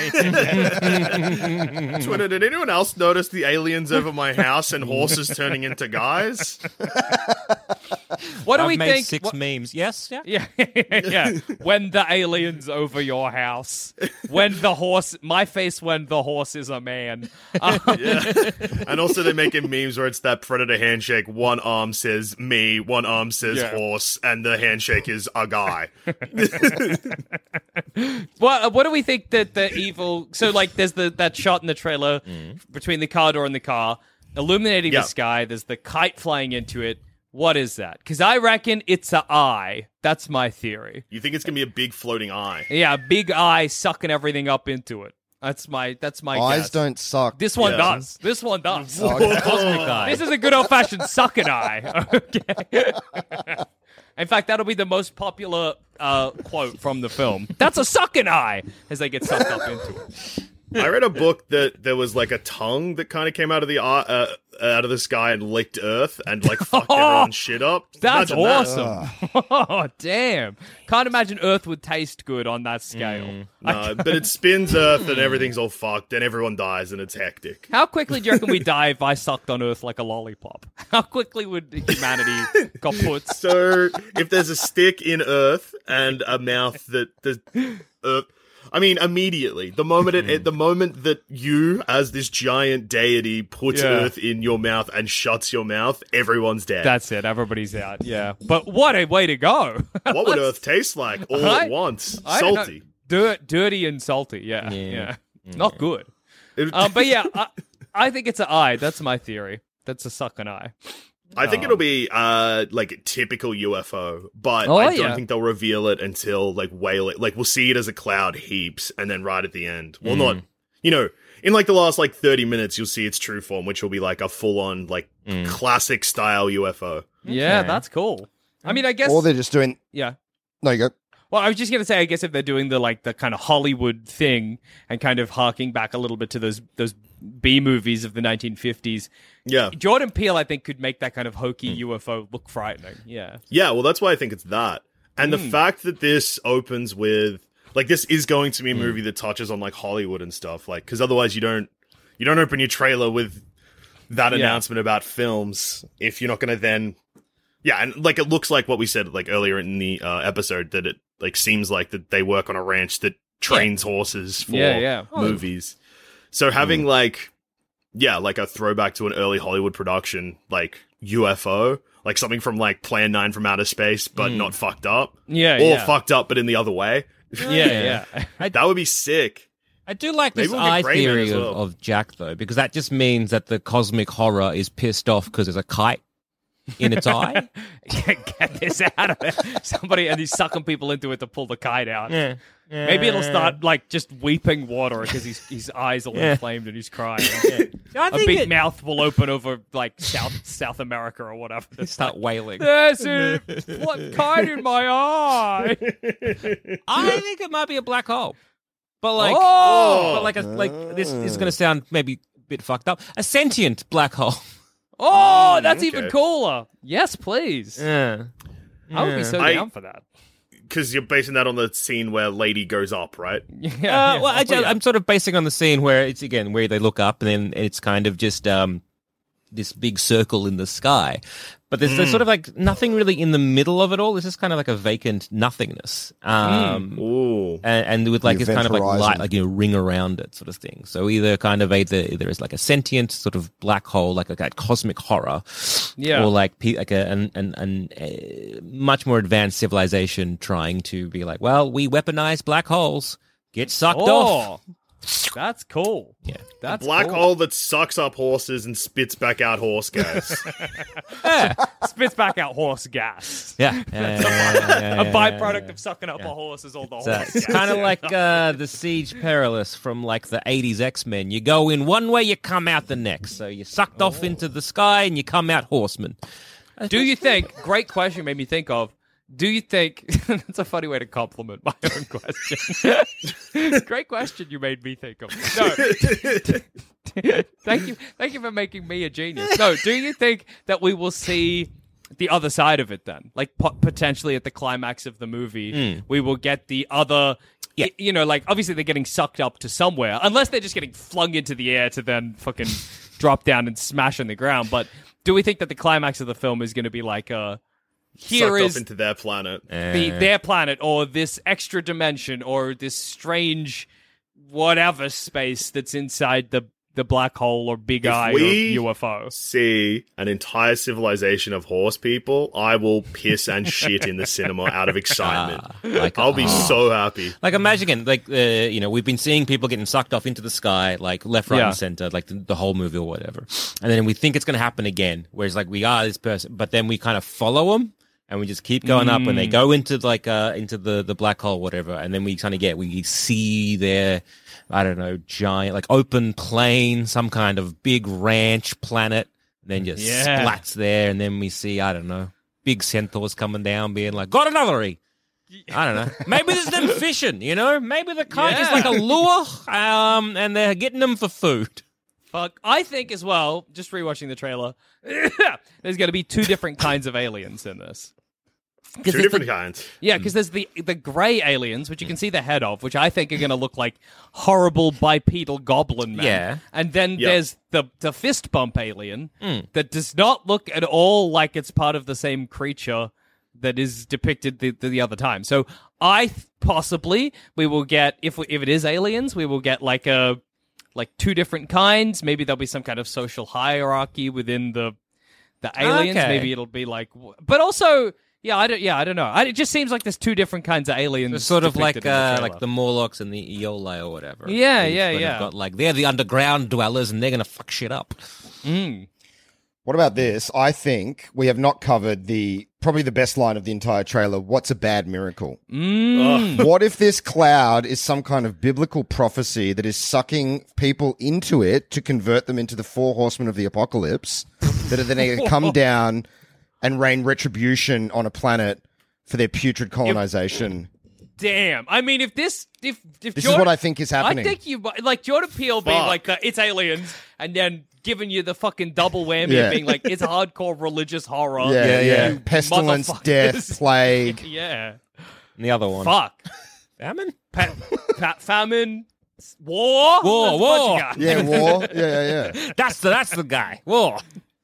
house. Twitter, did anyone else notice the aliens over my house and horses turning into guys? What do I've we made think? 6 memes. Yes, yeah. Yeah, yeah. When the aliens over your house. When the horse, my face when the horse is a man. Yeah. And also they're making memes where it's that predator handshake. One arm says me, one arm says horse, and the handshake is a guy. What do we think that the evil? So like, there's that shot in the trailer between the car door and the car, illuminating the sky. There's the kite flying into it. What is that? Because I reckon it's an eye. That's my theory. You think it's gonna be a big floating eye? Yeah, a big eye sucking everything up into it. That's my Eyes guess. don't suck. This one Yeah. does. This one does. Cosmic eye. This is a good old fashioned sucking eye. Okay. In fact, that'll be the most popular quote from the film. That's a sucking eye as they get sucked up into it. I read a book that there was like a tongue that kind of came out of the out of the sky and licked Earth and like fucked everyone's shit up. That's Imagine that. awesome. Oh, damn. Can't imagine Earth would taste good on that scale. No, but it spins Earth and everything's all fucked and everyone dies and it's hectic. How quickly do you reckon we die if I sucked on Earth like a lollipop? How quickly would humanity kaput? So if there's a stick in Earth and a mouth that the Earth, I mean, immediately the moment the moment that you, as this giant deity, puts Earth in your mouth and shuts your mouth, everyone's dead. That's it. Everybody's out. Yeah. But what a way to go. What would Earth taste like all at once? I don't know. Salty. Dirty and salty. Yeah. Yeah. Not good. It- But yeah, I think it's an eye. That's my theory. That's a sucking eye. I think it'll be like typical UFO, but Oh, I don't yeah. think they'll reveal it until like way late. Like we'll see it as a cloud heaps, and then right at the end, well, not in like the last like 30 minutes, you'll see its true form, which will be like a full on like classic style UFO. Yeah, that's cool. I mean, I guess. Or they're just doing. Yeah. No, you go. Well, I was just gonna say, I guess if they're doing the kind of Hollywood thing and kind of harking back a little bit to those B movies of the 1950s, Yeah, Jordan Peele, I think, could make that kind of hokey UFO look frightening. Yeah. yeah. Well, that's why I think it's that, and the fact that this opens with like this is going to be a movie that touches on like Hollywood and stuff, like because otherwise you don't open your trailer with that announcement about films if you're not going to then. Yeah, and like it looks like what we said like earlier in the episode that it like seems like that they work on a ranch that trains horses for movies. So having like a throwback to an early Hollywood production like UFO, like something from like Plan 9 from Outer Space but not fucked up. Or fucked up but in the other way. Yeah. That would be sick. I do like Maybe this we'll get eye Grey Man theory as well. of Jack, though, because that just means that the cosmic horror is pissed off because there's a kite in its eye. Get this out of it. Somebody, and he's sucking people into it to pull the kite out. Yeah. Maybe it'll start like just weeping water because his eyes all inflamed and he's crying. I A think big it- mouth will open over like South America or whatever. start wailing. There's a kite in my eye. I think it might be a black hole, but like, Oh! but like this is going to sound maybe a bit fucked up. A sentient black hole. Oh, that's okay. even cooler. Yes, please. Yeah. I would be so I- down for that. Because you're basing that on the scene where Lady goes up, right? Yeah. Well, I'm sort of basing on the scene where it's again where they look up and then it's kind of just this big circle in the sky, but there's sort of like nothing really in the middle of it all. It's just kind of like a vacant nothingness. Ooh. And with like The this kind of like event light, horizon. like ring around it, sort of thing. So either is like a sentient sort of black hole, like that cosmic horror, Yeah. or like a much more advanced civilization trying to be like, well, we weaponize black holes, get sucked off. Oh, that's cool. Yeah. That's Black cool. hole that sucks up horses and spits back out horse gas. Spits back out horse gas. Yeah, A byproduct of sucking up a horse is all the horse It's gas. kind of like the Siege Perilous from like the 80s X-Men. You go in one way, you come out the next. So you're sucked off into the sky and you come out horseman. Do you think, great question made me think of, do you think, that's a funny way to compliment my own question. Great question you made me think of. No. Thank you for making me a genius. No, do you think that we will see the other side of it then? Like potentially at the climax of the movie, we will get the other, you know, like obviously they're getting sucked up to somewhere, unless they're just getting flung into the air to then fucking drop down and smash on the ground. But do we think that the climax of the film is going to be like here Sucked is off into their planet. their planet or this extra dimension or this strange whatever space that's inside the black hole or big eye we- or UFO? See an entire civilization of horse people, I will piss and shit in the cinema out of excitement. I'll be so happy. Like imagine, like you know, we've been seeing people getting sucked off into the sky, like left, right, Yeah. and center, like the whole movie or whatever, and then we think it's going to happen again. Whereas like we are this person, but then we kind of follow them. And we just keep going up, and they go into like into the black hole, whatever. And then we kind of we see their, I don't know, giant like open plain, some kind of big ranch planet. And then just Yeah. splats there, and then we see, I don't know, big centaurs coming down, being like, got another E. I don't know. Maybe there's them fishing, you know? Maybe the kite is Yeah. like a lure, and they're getting them for food. Fuck. I think as well, just rewatching the trailer, there's going to be two different kinds of aliens in this. Two different kinds. Yeah, because there's the gray aliens, which you can see the head of, which I think are going to look like horrible bipedal goblin men. Yeah. And then Yeah. there's the fist bump alien that does not look at all like it's part of the same creature that is depicted the other time. So possibly we will get, if it is aliens, we will get like two different kinds. Maybe there'll be some kind of social hierarchy within the aliens. Okay. Maybe it'll be like, but also. Yeah, I don't know. It just seems like there's two different kinds of aliens. It's sort of like depicted in the trailer. the Morlocks and the Eolai or whatever. Yeah, They've yeah, kind of yeah. Got like they're the underground dwellers and they're gonna fuck shit up. What about this? I think we have not covered probably the best line of the entire trailer. What's a bad miracle? What if this cloud is some kind of biblical prophecy that is sucking people into it to convert them into the four horsemen of the apocalypse that are then going to come down and rain retribution on a planet for their putrid colonization? Damn. I mean, if This Jordan, is what I think is happening. I think you like Jordan Peele being Fuck. like it's aliens, and then giving you the fucking double whammy Yeah. of being like it's hardcore religious horror. yeah. you Pestilence, motherfuckers. death, plague. Yeah. And the other one, Fuck. famine. Famine. War. War, That's what war. you got. Yeah, war. Yeah. That's the guy. Whoa.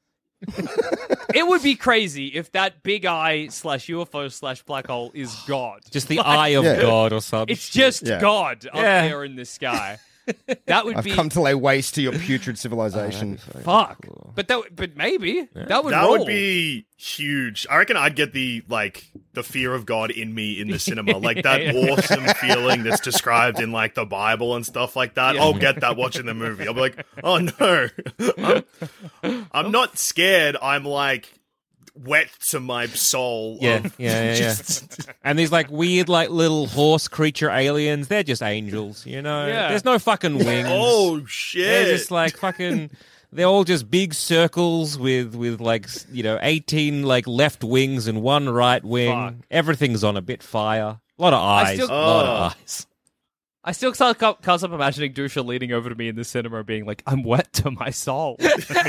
It would be crazy if that big eye / UFO / black hole is God. Just the eye of Yeah. God or something. It's just Yeah. God up Yeah. there in the sky. That would I've be come to lay waste to your putrid civilization. fuck. But maybe that would That roll. would be huge. I reckon I'd get the fear of God in me in the cinema. Like that awesome feeling that's described in like the Bible and stuff like that. Yeah. I'll get that watching the movie. I'll be like, oh no. I'm not scared. I'm like, wet to my soul. Yeah, of yeah. just- And these like weird like little horse creature aliens, they're just angels, you know? Yeah. There's no fucking wings. Oh They're shit! just like fucking they're all just big circles with like 18 like left wings and one right wing. Fuck. Everything's on a bit fire. A lot of eyes. still- A lot of eyes. I still can't stop imagining Dusha leaning over to me in the cinema being like, I'm wet to my soul.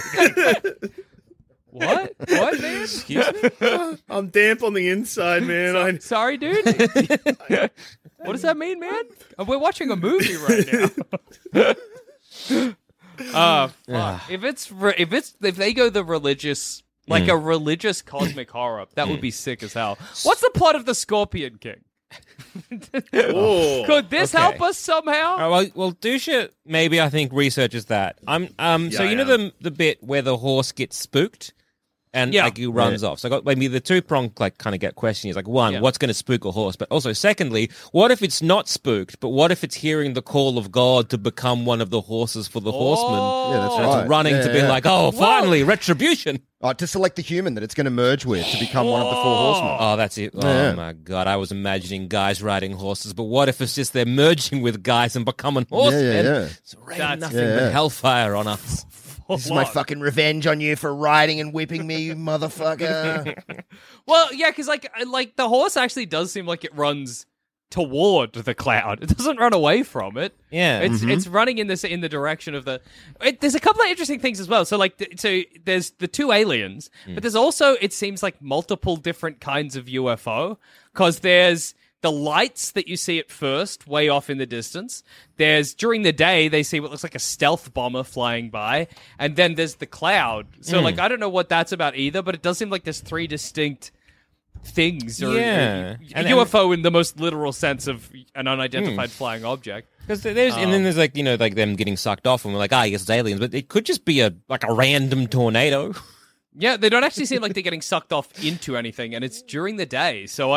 What? What, man? Excuse me? I'm damp on the inside, man. Sorry, dude. What does that mean, man? We're watching a movie right now. Fuck. If they go the religious, like a religious cosmic horror, that would be sick as hell. What's the plot of the Scorpion King? Oh, Could this Okay. help us somehow? Well, Dusha maybe I think researches that. So you know the bit where the horse gets spooked and Yeah. like he runs off. So I got maybe the two-pronged like kind of get question is like one, Yeah. what's going to spook a horse? But also secondly, what if it's not spooked, but what if it's hearing the call of God to become one of the horses for the horsemen? Yeah, that's And right. it's running Yeah, to be yeah. like, oh, finally, retribution. To select the human that it's going to merge with to become one of the four horsemen. Oh, that's it. Oh, Yeah. my God. I was imagining guys riding horses, but what if it's just they're merging with guys and becoming horsemen? yeah. It's raining That's- nothing yeah. but hellfire on us. This is my fucking revenge on you for riding and whipping me, you motherfucker. Well, yeah, because like the horse actually does seem like it runs toward the cloud. It doesn't run away from it. Yeah. It's running in the direction of the. There's a couple of interesting things as well. So so there's the two aliens, but there's also it seems like multiple different kinds of UFO because there's the lights that you see at first, way off in the distance. There's during the day they see what looks like a stealth bomber flying by, and then there's the cloud. So like I don't know what that's about either, but it does seem like there's three distinct things or Yeah. a UFO in the most literal sense of an unidentified flying object. Because there's and then there's like like them getting sucked off and we're like, yes, it's aliens, but it could just be a random tornado. Yeah, they don't actually seem like they're getting sucked off into anything, and it's during the day, so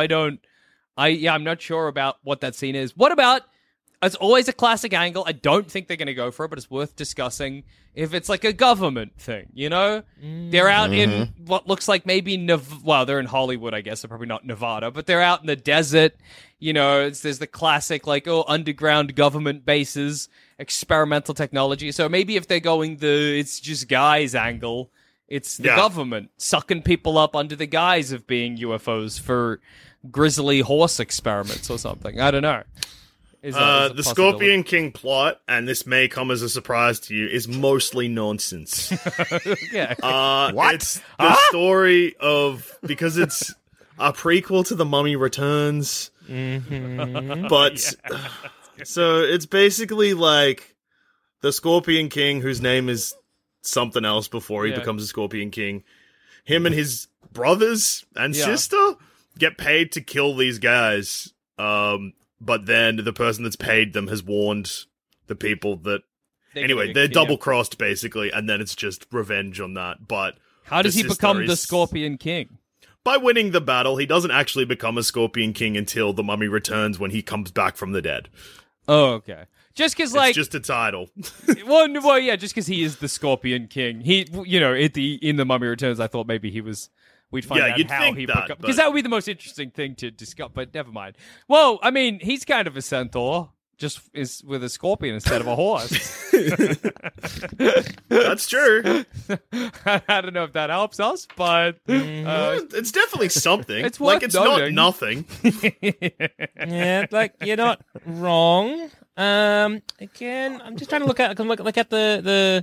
I'm not sure about what that scene is. What about? It's always a classic angle. I don't think they're going to go for it, but it's worth discussing if it's like a government thing, you know? They're out in what looks like maybe they're in Hollywood, I guess. They're probably not Nevada, but they're out in the desert. You know, there's the classic like underground government bases, experimental technology. So maybe if they're going it's just guys angle, it's the government sucking people up under the guise of being UFOs for grisly horse experiments or something. I don't know. Is that a the possibility? Scorpion King plot, and this may come as a surprise to you, is mostly nonsense. Yeah. What? It's the story of because it's a prequel to The Mummy Returns, but so it's basically like the Scorpion King, whose name is something else before he becomes a Scorpion King. Him and his brothers and sister get paid to kill these guys. But then the person that's paid them has warned the people that they're double crossed basically, and then it's just revenge on that. But How does the he become sister the is- Scorpion King? By winning the battle, he doesn't actually become a Scorpion King until the Mummy Returns, when he comes back from the dead. Oh, okay. Just because, like, It's just a title. well, yeah, just because he is the Scorpion King. He, in the Mummy Returns, I thought maybe he was. We'd find Yeah, out you'd how think he that, because but- that would be the most interesting thing to discuss. But never mind. Well, I mean, he's kind of a centaur, just is with a scorpion instead of a horse. That's true. I don't know if that helps us, but It's definitely something. It's like worth it's noting. not nothing. Yeah, like you're not wrong. Again, I'm just trying to look at the.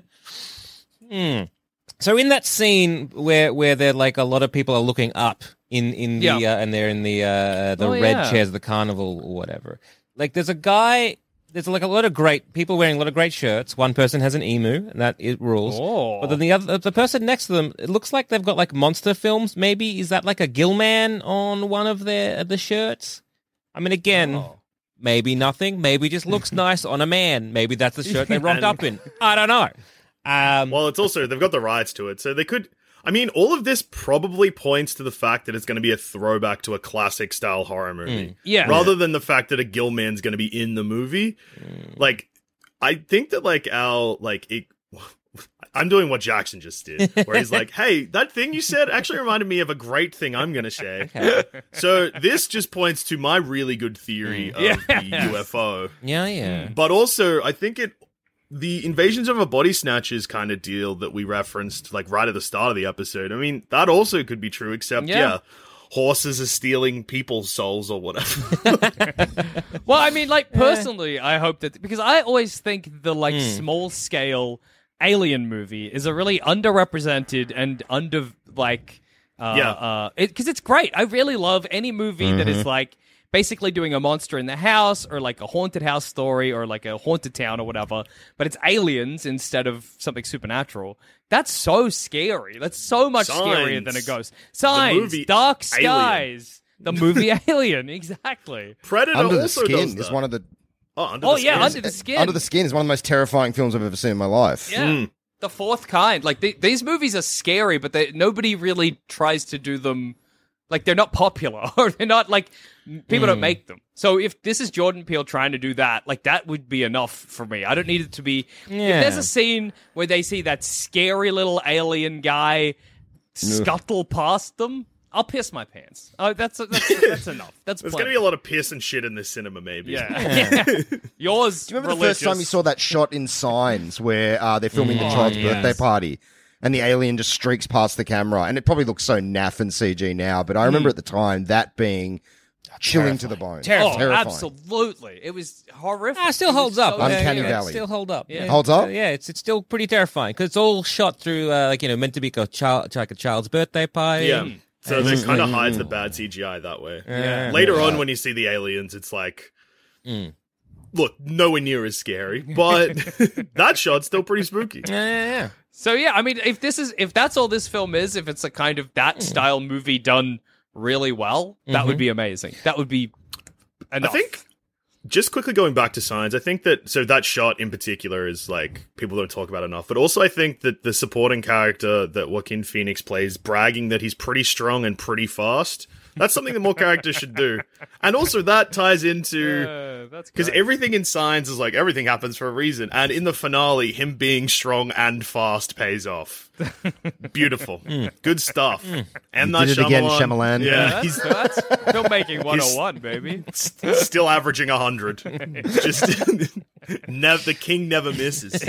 So in that scene where they're like a lot of people are looking up in the and they're in the red chairs of the carnival or whatever. Like there's a guy. There's like a lot of great people wearing a lot of great shirts. One person has an emu, and that it rules. Oh. But then the person next to them, it looks like they've got like monster films. Maybe is that like a Gillman on one of the shirts? I mean, again, maybe nothing. Maybe just looks nice on a man. Maybe that's the shirt they rocked up in. I don't know. Well, it's also they've got the rights to it, so they could. I mean, all of this probably points to the fact that it's going to be a throwback to a classic style horror movie. Yeah. Rather than the fact that a Gillman's going to be in the movie. Like, I think that like I'm doing what Jackson just did, where he's like, hey, that thing you said actually reminded me of a great thing I'm going to say. So this just points to my really good theory of the UFO. Yeah. But also, I think the Invasions of a Body Snatchers kind of deal that we referenced, like, right at the start of the episode, I mean, that also could be true, except, horses are stealing people's souls or whatever. Well, I mean, like, personally, I hope that... Because I always think the, like, small-scale alien movie is a really underrepresented and because it's great. I really love any movie that is, like, basically doing a monster in the house or, like, a haunted house story or, like, a haunted town or whatever, but it's aliens instead of something supernatural. That's so scary. That's so much scarier than a ghost. Signs, Dark Skies, the movie Alien, exactly. Predator Under the also Skin does that. is one of the... Under the Skin. Under the Skin. Under the Skin is one of the most terrifying films I've ever seen in my life. Yeah. The fourth kind. Like, these movies are scary, but nobody really tries to do them. Like, they're not popular, or they're not, like, people don't make them. So if this is Jordan Peele trying to do that, like, that would be enough for me. I don't need it to be... If there's a scene where they see that scary little alien guy scuttle past them, I'll piss my pants. Oh, that's enough. That's There's going to be a lot of piss and shit in this cinema, maybe. Yeah. Yours, Do you remember the first time you saw that shot in Signs where they're filming the child's birthday party and the alien just streaks past the camera? And it probably looks so naff and CG now, but I remember at the time that being chilling to the bone. Terrifying. Absolutely. It was horrific. It still holds up. Uncanny It Valley. still hold up. Yeah. Holds up? Yeah, it's still pretty terrifying because it's all shot through, meant to be like a child's birthday party. Yeah. So they kind of hides the bad CGI that way. Yeah. Later on, when you see the aliens, it's like, look, nowhere near as scary, but that shot's still pretty spooky. Yeah. So yeah, I mean, if that's all this film is, if it's a kind of that style movie done really well, that would be amazing. That would be enough. I think, just quickly going back to Signs, I think that shot in particular is, like, people don't talk about enough, but also I think that the supporting character that Joaquin Phoenix plays, bragging that he's pretty strong and pretty fast, that's something that more characters should do. And also that ties into... Because everything in Signs is like, everything happens for a reason. And in the finale, him being strong and fast pays off. Beautiful. Good stuff. And Did it again, Shyamalan. Yeah. That's filmmaking 101, baby. Still averaging 100. Just the king never misses.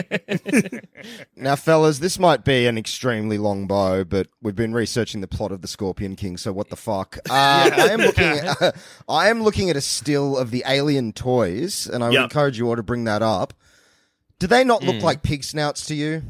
Now, fellas, this might be an extremely long bow, but we've been researching the plot of The Scorpion King, so what the fuck? I am looking at a still of the Alien toys, and I would encourage you all to bring that up. Do they not look like pig snouts to you?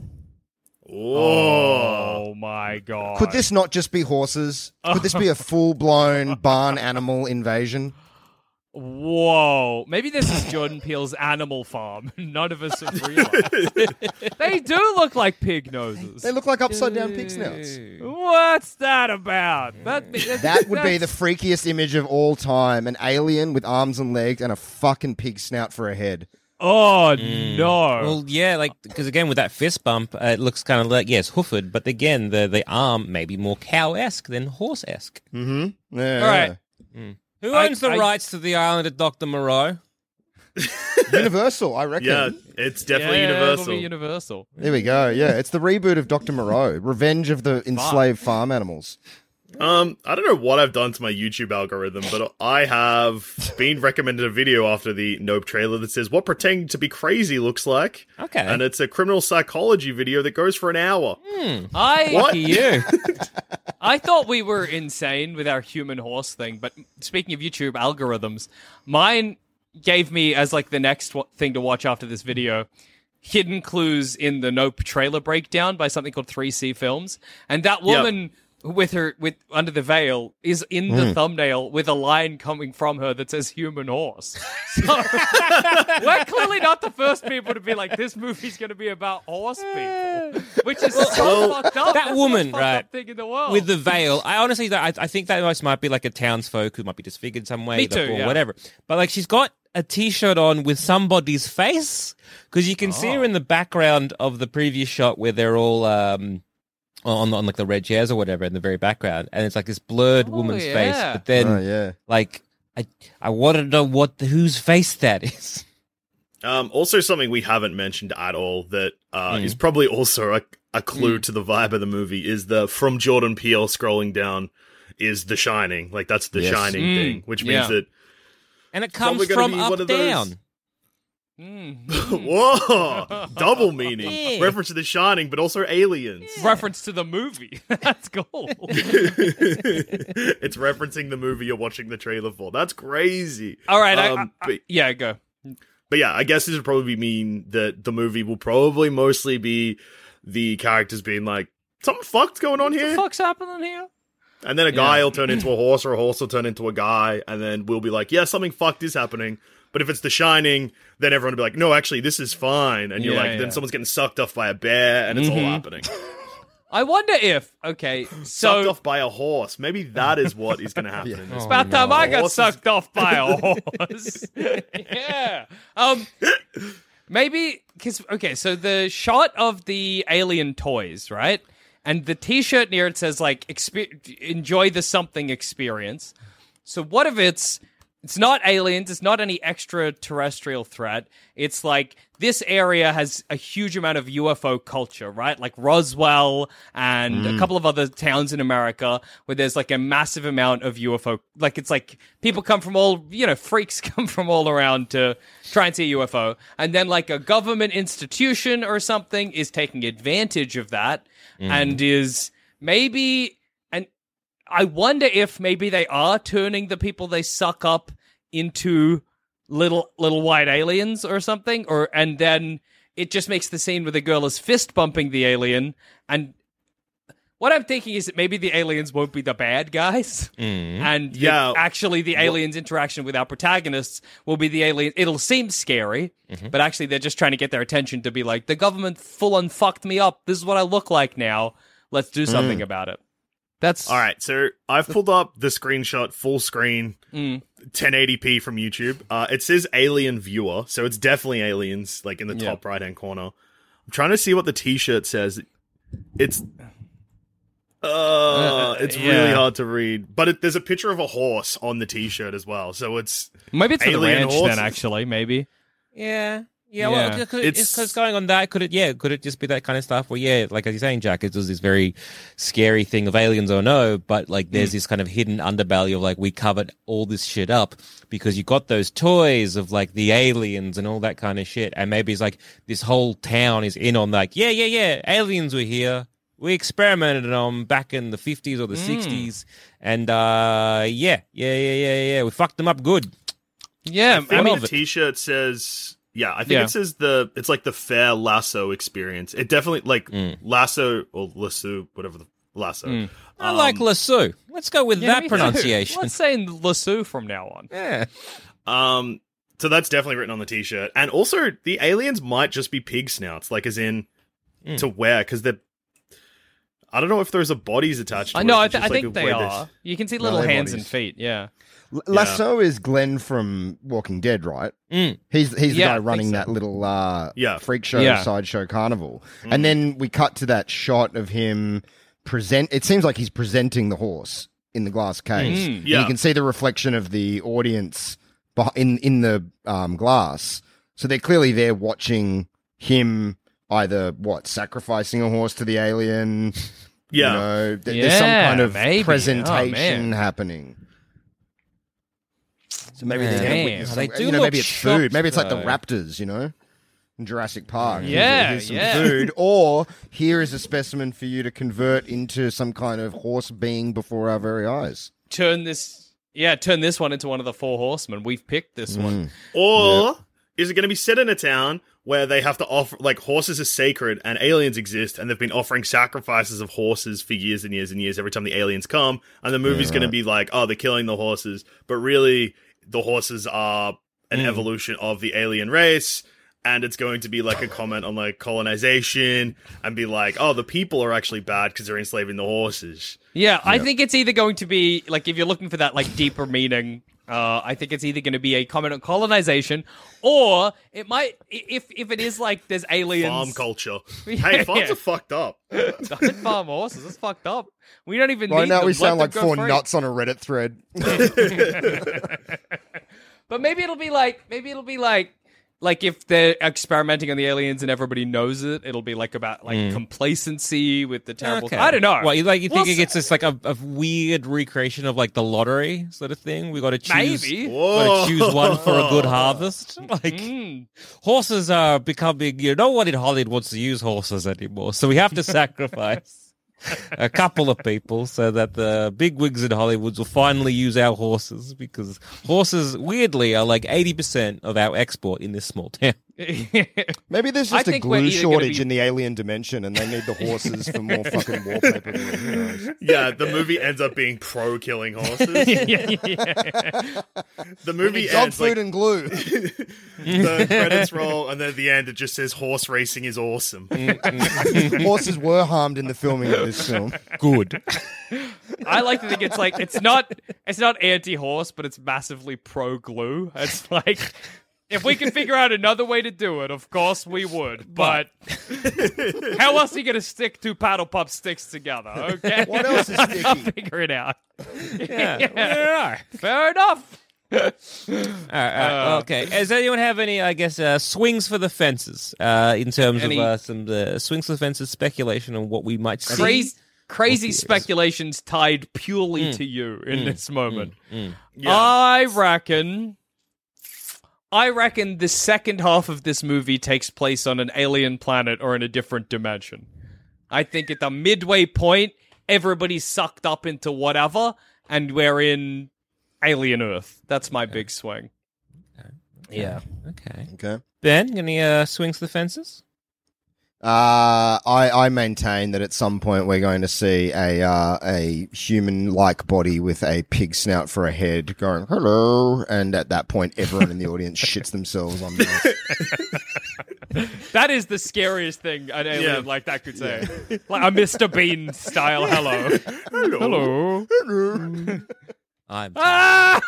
Oh my god. Could this not just be horses? Could this be a full-blown barn animal invasion? Whoa. Maybe this is Jordan Peele's Animal Farm. None of us have realized. They do look like pig noses. They look like upside-down pig snouts. What's that about? That would be the freakiest image of all time. An alien with arms and legs and a fucking pig snout for a head. Oh, no. Well, yeah, like, because again, with that fist bump, it looks kind of like, yes, hoofed, but again, the arm may be more cow-esque than horse-esque. Mm-hmm. Yeah. All right. Who owns the rights to the island of Dr. Moreau? Universal, I reckon. Yeah, it's definitely It'll Universal. be Universal. There we go. Yeah, it's the reboot of Dr. Moreau, Revenge of the Enslaved Farm Animals. I don't know what I've done to my YouTube algorithm, but I have been recommended a video after the Nope trailer that says what pretending to be crazy looks like. Okay. And it's a criminal psychology video that goes for an hour. What? Lucky you. I thought we were insane with our human horse thing, but speaking of YouTube algorithms, mine gave me as like the next thing to watch after this video, hidden clues in the Nope trailer breakdown by something called 3C Films, and that woman with under the veil is in the thumbnail with a line coming from her that says human horse. So we're clearly not the first people to be like, this movie's going to be about horse people, which is so fucked up. That That's woman, the most fucked right, up thing in the world. with the veil. I honestly, I think that almost might be like a townsfolk who might be disfigured some way, Me too, or yeah. whatever. But like, she's got a T-shirt on with somebody's face because you can see her in the background of the previous shot where they're all on like the red chairs or whatever in the very background, and it's like this blurred woman's face. yeah. But then, like, I want to know whose face that is. Also, something we haven't mentioned at all that is probably also a clue to the vibe of the movie is the from Jordan Peele scrolling down is The Shining. Like that's the Shining thing, which means that, and it comes from up down. Whoa, double meaning. Yeah. Reference to The Shining, but also aliens. Reference to the movie. That's cool. It's referencing the movie you're watching the trailer for. That's crazy. All right, yeah, go. But yeah, I guess this would probably mean that the movie will probably mostly be the characters being like, something fucked going on What here. the fuck's happening here? And then a guy will turn into a horse, or a horse will turn into a guy, and then we'll be like, yeah, something fucked is happening. But if it's The Shining, then everyone will be like, no, actually, this is fine. And you're then someone's getting sucked off by a bear, and it's all happening. I wonder if, Sucked off by a horse. Maybe that is what is going to happen in this. It's about time I got Horses- sucked off by a horse. Yeah. Maybe because so the shot of the alien toys, right? And the T-shirt near it says like enjoy the something experience. So what if it's not aliens, it's not any extraterrestrial threat. It's like this area has a huge amount of UFO culture, right? Like Roswell and a couple of other towns in America where there's like a massive amount of UFO. Like it's like people come from all, freaks come from all around to try and see a UFO. And then like a government institution or something is taking advantage of that and is maybe... I wonder if maybe they are turning the people they suck up into little white aliens or something, and then it just makes the scene where the girl is fist bumping the alien. And what I'm thinking is that maybe the aliens won't be the bad guys, and actually the aliens' interaction with our protagonists will be the alien. It'll seem scary, but actually they're just trying to get their attention to be like, the government full on fucked me up. This is what I look like now. Let's do something about it. That's all right. So I've pulled up the screenshot, full screen, 1080p from YouTube. It says Alien Viewer, so it's definitely aliens, like in the top right hand corner. I'm trying to see what the T-shirt says. It's really hard to read, but there's a picture of a horse on the T-shirt as well. So maybe it's for the alien ranch horses. then. Actually, maybe. Yeah. Yeah. Well, because going on that, could it just be that kind of stuff where, like as you're saying, Jack, it was this very scary thing of aliens or no, but like there's this kind of hidden underbelly of like, we covered all this shit up because you got those toys of like the aliens and all that kind of shit. And maybe it's like this whole town is in on like, yeah, aliens were here. We experimented on them back in the 50s or the 60s. And we fucked them up good. Yeah, I mean, the T-shirt says... Yeah, I think it says it's like the fair lasso experience. It definitely, like, lasso, or lasso, whatever the lasso. I like lasso. Let's go with that pronunciation. Let's say lasso from now on. Yeah. So that's definitely written on the T-shirt. And also, the aliens might just be pig snouts, like as in to wear, because they're... I don't know if there's a bodies attached to it. No, I It's just think like they are. You can see little they're hands bodies. and feet, yeah. Lasso is Glenn from Walking Dead, right? He's the Yeah, I guy think running so. that little freak show, Yeah. sideshow carnival. And then we cut to that shot of him it seems like he's presenting the horse in the glass case. And Yeah. you can see the reflection of the audience in the glass. So they're clearly there watching him either, sacrificing a horse to the alien. Yeah. You know, there's some kind of maybe. presentation Oh, happening. So maybe Man. they're Damn. witness They some- do you know, look maybe it's food. shocked, Maybe it's like the though. raptors, in Jurassic Park. Yeah, Here's some yeah. food. Or here is a specimen for you to convert into some kind of horse being before our very eyes. Turn this one into one of the four horsemen. We've picked this one. Or is it going to be set in a town where they have to offer, like, horses are sacred and aliens exist, and they've been offering sacrifices of horses for years and years and years every time the aliens come, and the movie's going to be like, oh, they're killing the horses, but really, the horses are an evolution of the alien race, and it's going to be like a comment on, like, colonization, and be like, oh, the people are actually bad because they're enslaving the horses. Yeah, I think it's either going to be, like, if you're looking for that, like, deeper meaning, I think it's either going to be a comment on colonization, or it might, if it is like there's aliens. Farm culture. Hey, farms are fucked up. Don't farm horses. That's fucked up. We don't even Right need now them. we Let sound them like go four free. nuts on a Reddit thread. But maybe it'll be like like if they're experimenting on the aliens and everybody knows it, it'll be like about like complacency with the terrible. Okay. I don't know. What you think We'll it's just like a weird recreation of like the lottery sort of thing? We got to choose. Maybe. Got to choose one for a good harvest. Like horses are becoming. No one in Hollywood wants to use horses anymore, so we have to sacrifice a couple of people so that the big wigs in Hollywood will finally use our horses, because horses, weirdly, are like 80% of our export in this small town. Maybe there's I just a think we're glue either gonna shortage be- in the alien dimension, and they need the horses for more fucking wallpaper. Who knows? Yeah, the movie ends up being pro killing horses. The movie Dog ends food like and glue. the credits roll, and then at the end it just says horse racing is awesome. Horses were harmed in the filming of this film. Good. I like to think it's like it's not anti-horse, but it's massively pro-glue. It's like if we can figure out another way to do it, of course we would. But how else are you going to stick two paddle pup sticks together? Okay, What else is I'll sticky? figure it out. Yeah. Fair enough. Okay. Does anyone have any, I guess, swings for the fences in terms Any- of some swings for the fences speculation on what we might see? Crazy Yes. speculations tied purely to you in this moment. Yeah. I reckon the second half of this movie takes place on an alien planet or in a different dimension. I think at the midway point, everybody's sucked up into whatever, and we're in alien Earth. That's my big swing. Yeah. Okay. Okay. Ben, any swings for the fences? I maintain that at some point we're going to see a human-like body with a pig snout for a head going hello, and at that point everyone in the audience shits themselves on the That is the scariest thing an alien Yeah. like that could say. Like a Mr. Bean style hello. Hello. I'm Ah!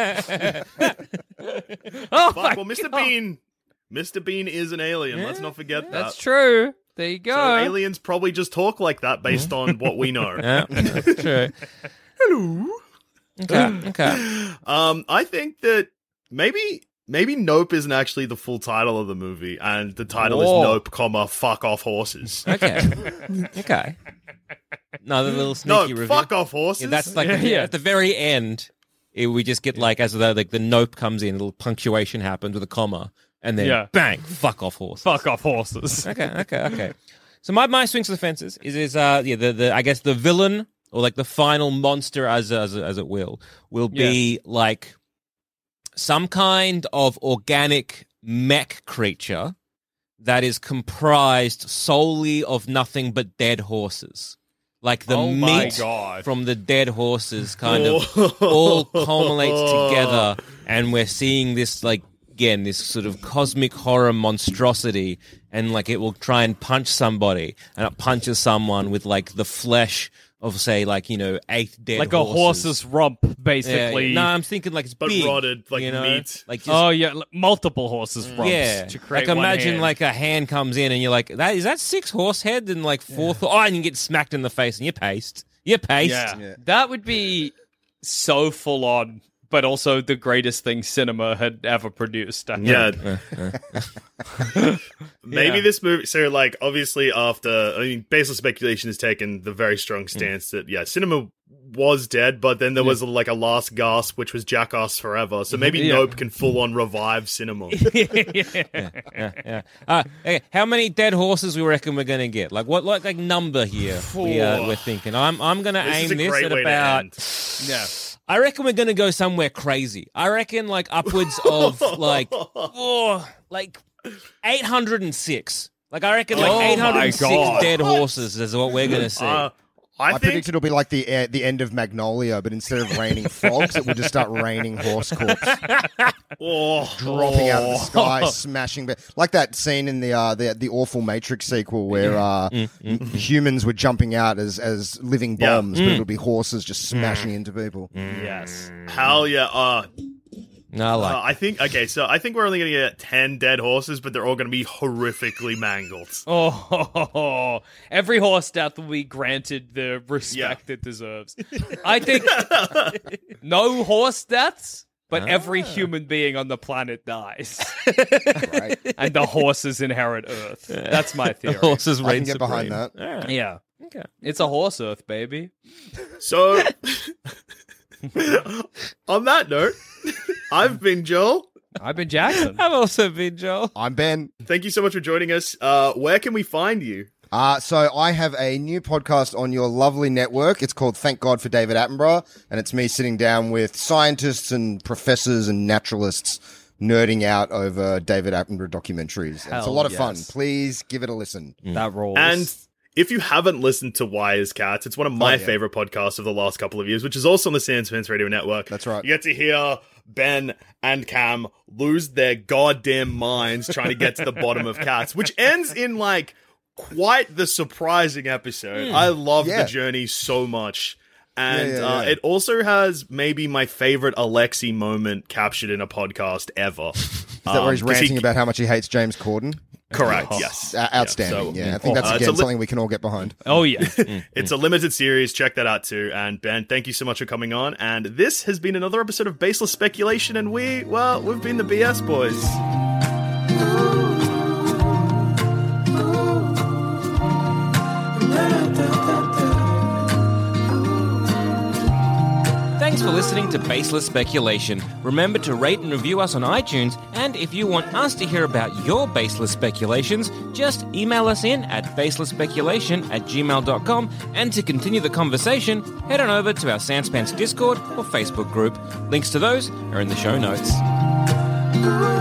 Oh my Fuck, well, Mr. Bean is an alien. Let's not forget that. That's true. There you go. So aliens probably just talk like that based on what we know. Yeah, that's true. Hello. Okay. I think that maybe Nope isn't actually the full title of the movie, and the title is Nope, fuck off horses. Okay. Okay. Another little No, sneaky review. fuck off horses. Yeah, that's like Yeah. at the very end. We just get like as the Nope comes in, a little punctuation happens with a comma, and then bang, fuck off horse. Fuck off horses. Okay. So my swings for the fences is the I guess the villain or like the final monster as it will be like some kind of organic mech creature that is comprised solely of nothing but dead horses. Like the Oh my meat God. from the dead horses kind of all culminates together, and we're seeing this like again this sort of cosmic horror monstrosity, and like it will try and punch somebody, and it punches someone with like the flesh of say like 8 dead Like horses. a horse's rump, basically. No, I'm thinking like it's But big, rotted, like Like meat. just, Oh yeah, multiple horses' rumps. yeah, To create like one imagine hand. like a hand comes in and you're like, is that 6 horse head and like 4 and you get smacked in the face and you're paced. You're paced. Yeah. That would be so full on, but also the greatest thing cinema had ever produced. I think. Yeah. Maybe this movie. So, like, obviously, baseless speculation has taken the very strong stance that, cinema was dead, but then there was like a last gasp, which was Jackass Forever. So maybe Nope can full on revive cinema. Yeah. Okay, how many dead horses we reckon we're gonna get? Like what like number here we're thinking? I'm gonna This is aim a this great at way to about. end. Yeah. I reckon we're gonna go somewhere crazy. I reckon like upwards of like 806. Like I reckon like Oh my 806 God. dead horses is what we're gonna see. I I predict think it'll be like the end of Magnolia, but instead of raining frogs, it will just start raining horse corpse dropping out of the sky, smashing. Like that scene in the awful Matrix sequel where humans were jumping out as living bombs, but it'll be horses just smashing into people. Yes. hell yeah. No, I like. I think we're only going to get 10 dead horses, but they're all going to be horrifically mangled. Oh, every horse death will be granted the respect it deserves. I think no horse deaths, but every human being on the planet dies. Right. And the horses inherit Earth. That's my theory. Horses I reign can get behind supreme. that. All right. Yeah. Okay. It's a horse Earth, baby. So, on that note, I've been Joel. I've been Jackson. I've also been Joel. I'm Ben. Thank you so much for joining us. Where can we find you? So I have a new podcast on your lovely network. It's called Thank God for David Attenborough, and it's me sitting down with scientists and professors and naturalists nerding out over David Attenborough documentaries. And it's a lot of fun. Please give it a listen. That rolls. And if you haven't listened to Wise Cats, it's one of my favorite podcasts of the last couple of years, which is also on the Sandspence Radio Network. That's right. You get to hear Ben and Cam lose their goddamn minds trying to get to the bottom of cats, which ends in, like, quite the surprising episode. I love the journey so much. And it also has maybe my favorite Alexi moment captured in a podcast ever. Is that where he's ranting about how much he hates James Corden? Correct, yes. Outstanding. Yeah, so- I think that's, again, something we can all get behind. Oh, yeah. It's a limited series. Check that out too. And Ben, thank you so much for coming on. And this has been another episode of Baseless Speculation. And we've been the BS Boys. Thanks for listening to Baseless Speculation. Remember to rate and review us on iTunes, and if you want us to hear about your baseless speculations, just email us in at baselessspeculation@gmail.com, and to continue the conversation, head on over to our Sandspence Discord or Facebook group. Links to those are in the show notes.